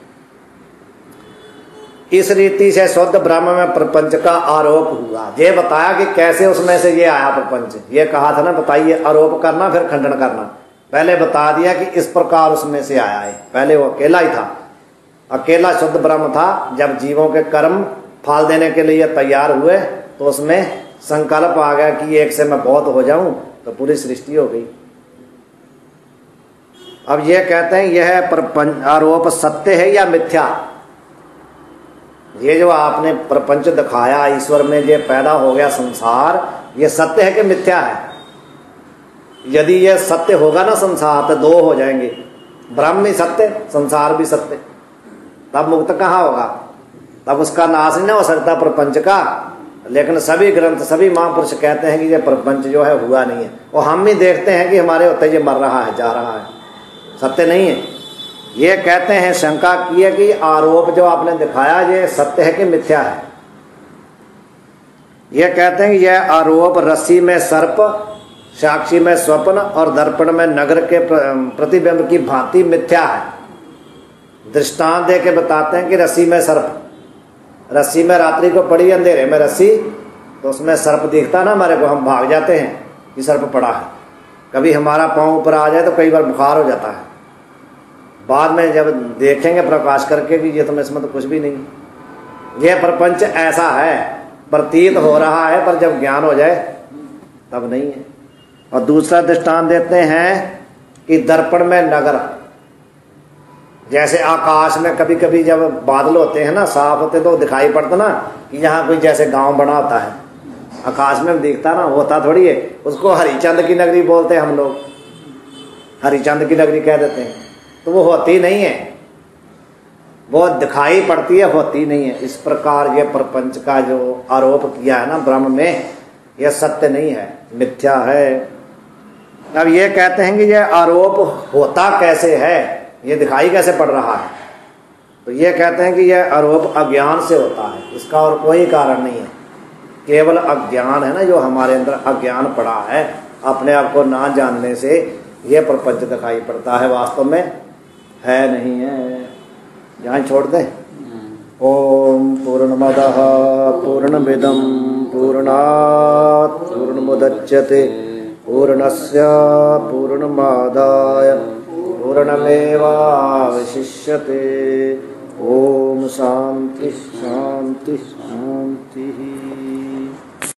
इस रीति से शुद्ध ब्रह्म में प्रपंच का आरोप हुआ। ये बताया कि कैसे उसमें से ये आया प्रपंच। ये कहा था ना, बताइए, आरोप करना फिर खंडन करना। पहले बता दिया कि इस प्रकार उसमें से आया है। पहले वो अकेला ही था, अकेला शुद्ध ब्रह्म था। जब जीवों के कर्म फल देने के लिए तैयार हुए तो उसमें संकल्प आ गया कि एक से मैं बहुत हो जाऊं, तो पूरी सृष्टि हो गई। अब ये कहते हैं यह प्रपंच आरोप सत्य है या मिथ्या। ये जो आपने प्रपंच दिखाया ईश्वर में, ये पैदा हो गया संसार, ये सत्य है कि मिथ्या है। यदि ये सत्य होगा ना संसार, तो दो हो जाएंगे, ब्रह्म भी सत्य, संसार भी सत्य। तब मुक्त कहाँ होगा? तब उसका नाश नहीं हो सकता प्रपंच का। लेकिन सभी ग्रंथ, सभी महापुरुष कहते हैं कि ये प्रपंच जो है हुआ नहीं है। और हम भी देखते हैं कि हमारे होते ये मर रहा है, जा रहा है, सत्य नहीं है। ये कहते हैं, शंका की है कि आरोप जो आपने दिखाया ये सत्य है कि मिथ्या है। ये कहते हैं कि यह आरोप रस्सी में सर्प, साक्षी में स्वप्न और दर्पण में नगर के प्रतिबिंब की भांति मिथ्या है। दृष्टांत दे के बताते हैं कि रस्सी में सर्प, रस्सी में रात्रि को पड़ी अंधेरे में रस्सी, तो उसमें सर्प दिखता ना हमारे को, हम भाग जाते हैं कि सर्प पड़ा है। कभी हमारा पाँव ऊपर आ जाए तो कई बार बुखार हो जाता है। बाद में जब देखेंगे प्रकाश करके कि ये तो इसमें तो कुछ भी नहीं, यह प्रपंच ऐसा है, प्रतीत हो रहा है, पर जब ज्ञान हो जाए तब नहीं है। और दूसरा दृष्टांत देते हैं कि दर्पण में नगर, जैसे आकाश में कभी कभी जब बादल होते हैं ना, साफ होते तो दिखाई पड़ता ना कि यहाँ कोई जैसे गांव बना होता है, आकाश में दिखता ना, होता थोड़ी है। उसको हरिचंद की नगरी बोलते हैं हम लोग, हरिचंद की नगरी कह देते हैं। तो वो होती नहीं है, वो दिखाई पड़ती है, होती नहीं है। इस प्रकार ये प्रपंच का जो आरोप किया है ना ब्रह्म में, यह सत्य नहीं है, मिथ्या है। अब ये कहते हैं कि यह आरोप होता कैसे है, ये दिखाई कैसे पड़ रहा है। तो ये कहते हैं कि यह आरोप अज्ञान से होता है, इसका और कोई कारण नहीं है। केवल अज्ञान है ना, जो हमारे अंदर अज्ञान पड़ा है, अपने आप को ना जानने से यह प्रपंच दिखाई पड़ता है, वास्तव में है नहीं है। यहाँ छोड़ दें। ओम पूर्णमदः पूर्णमिदं पूर्णात् पूर्णमुदच्यते पूर्णस्य पूर्णमादाय पूर्णमेवावशिष्यते। ओम शांति शांति शांति।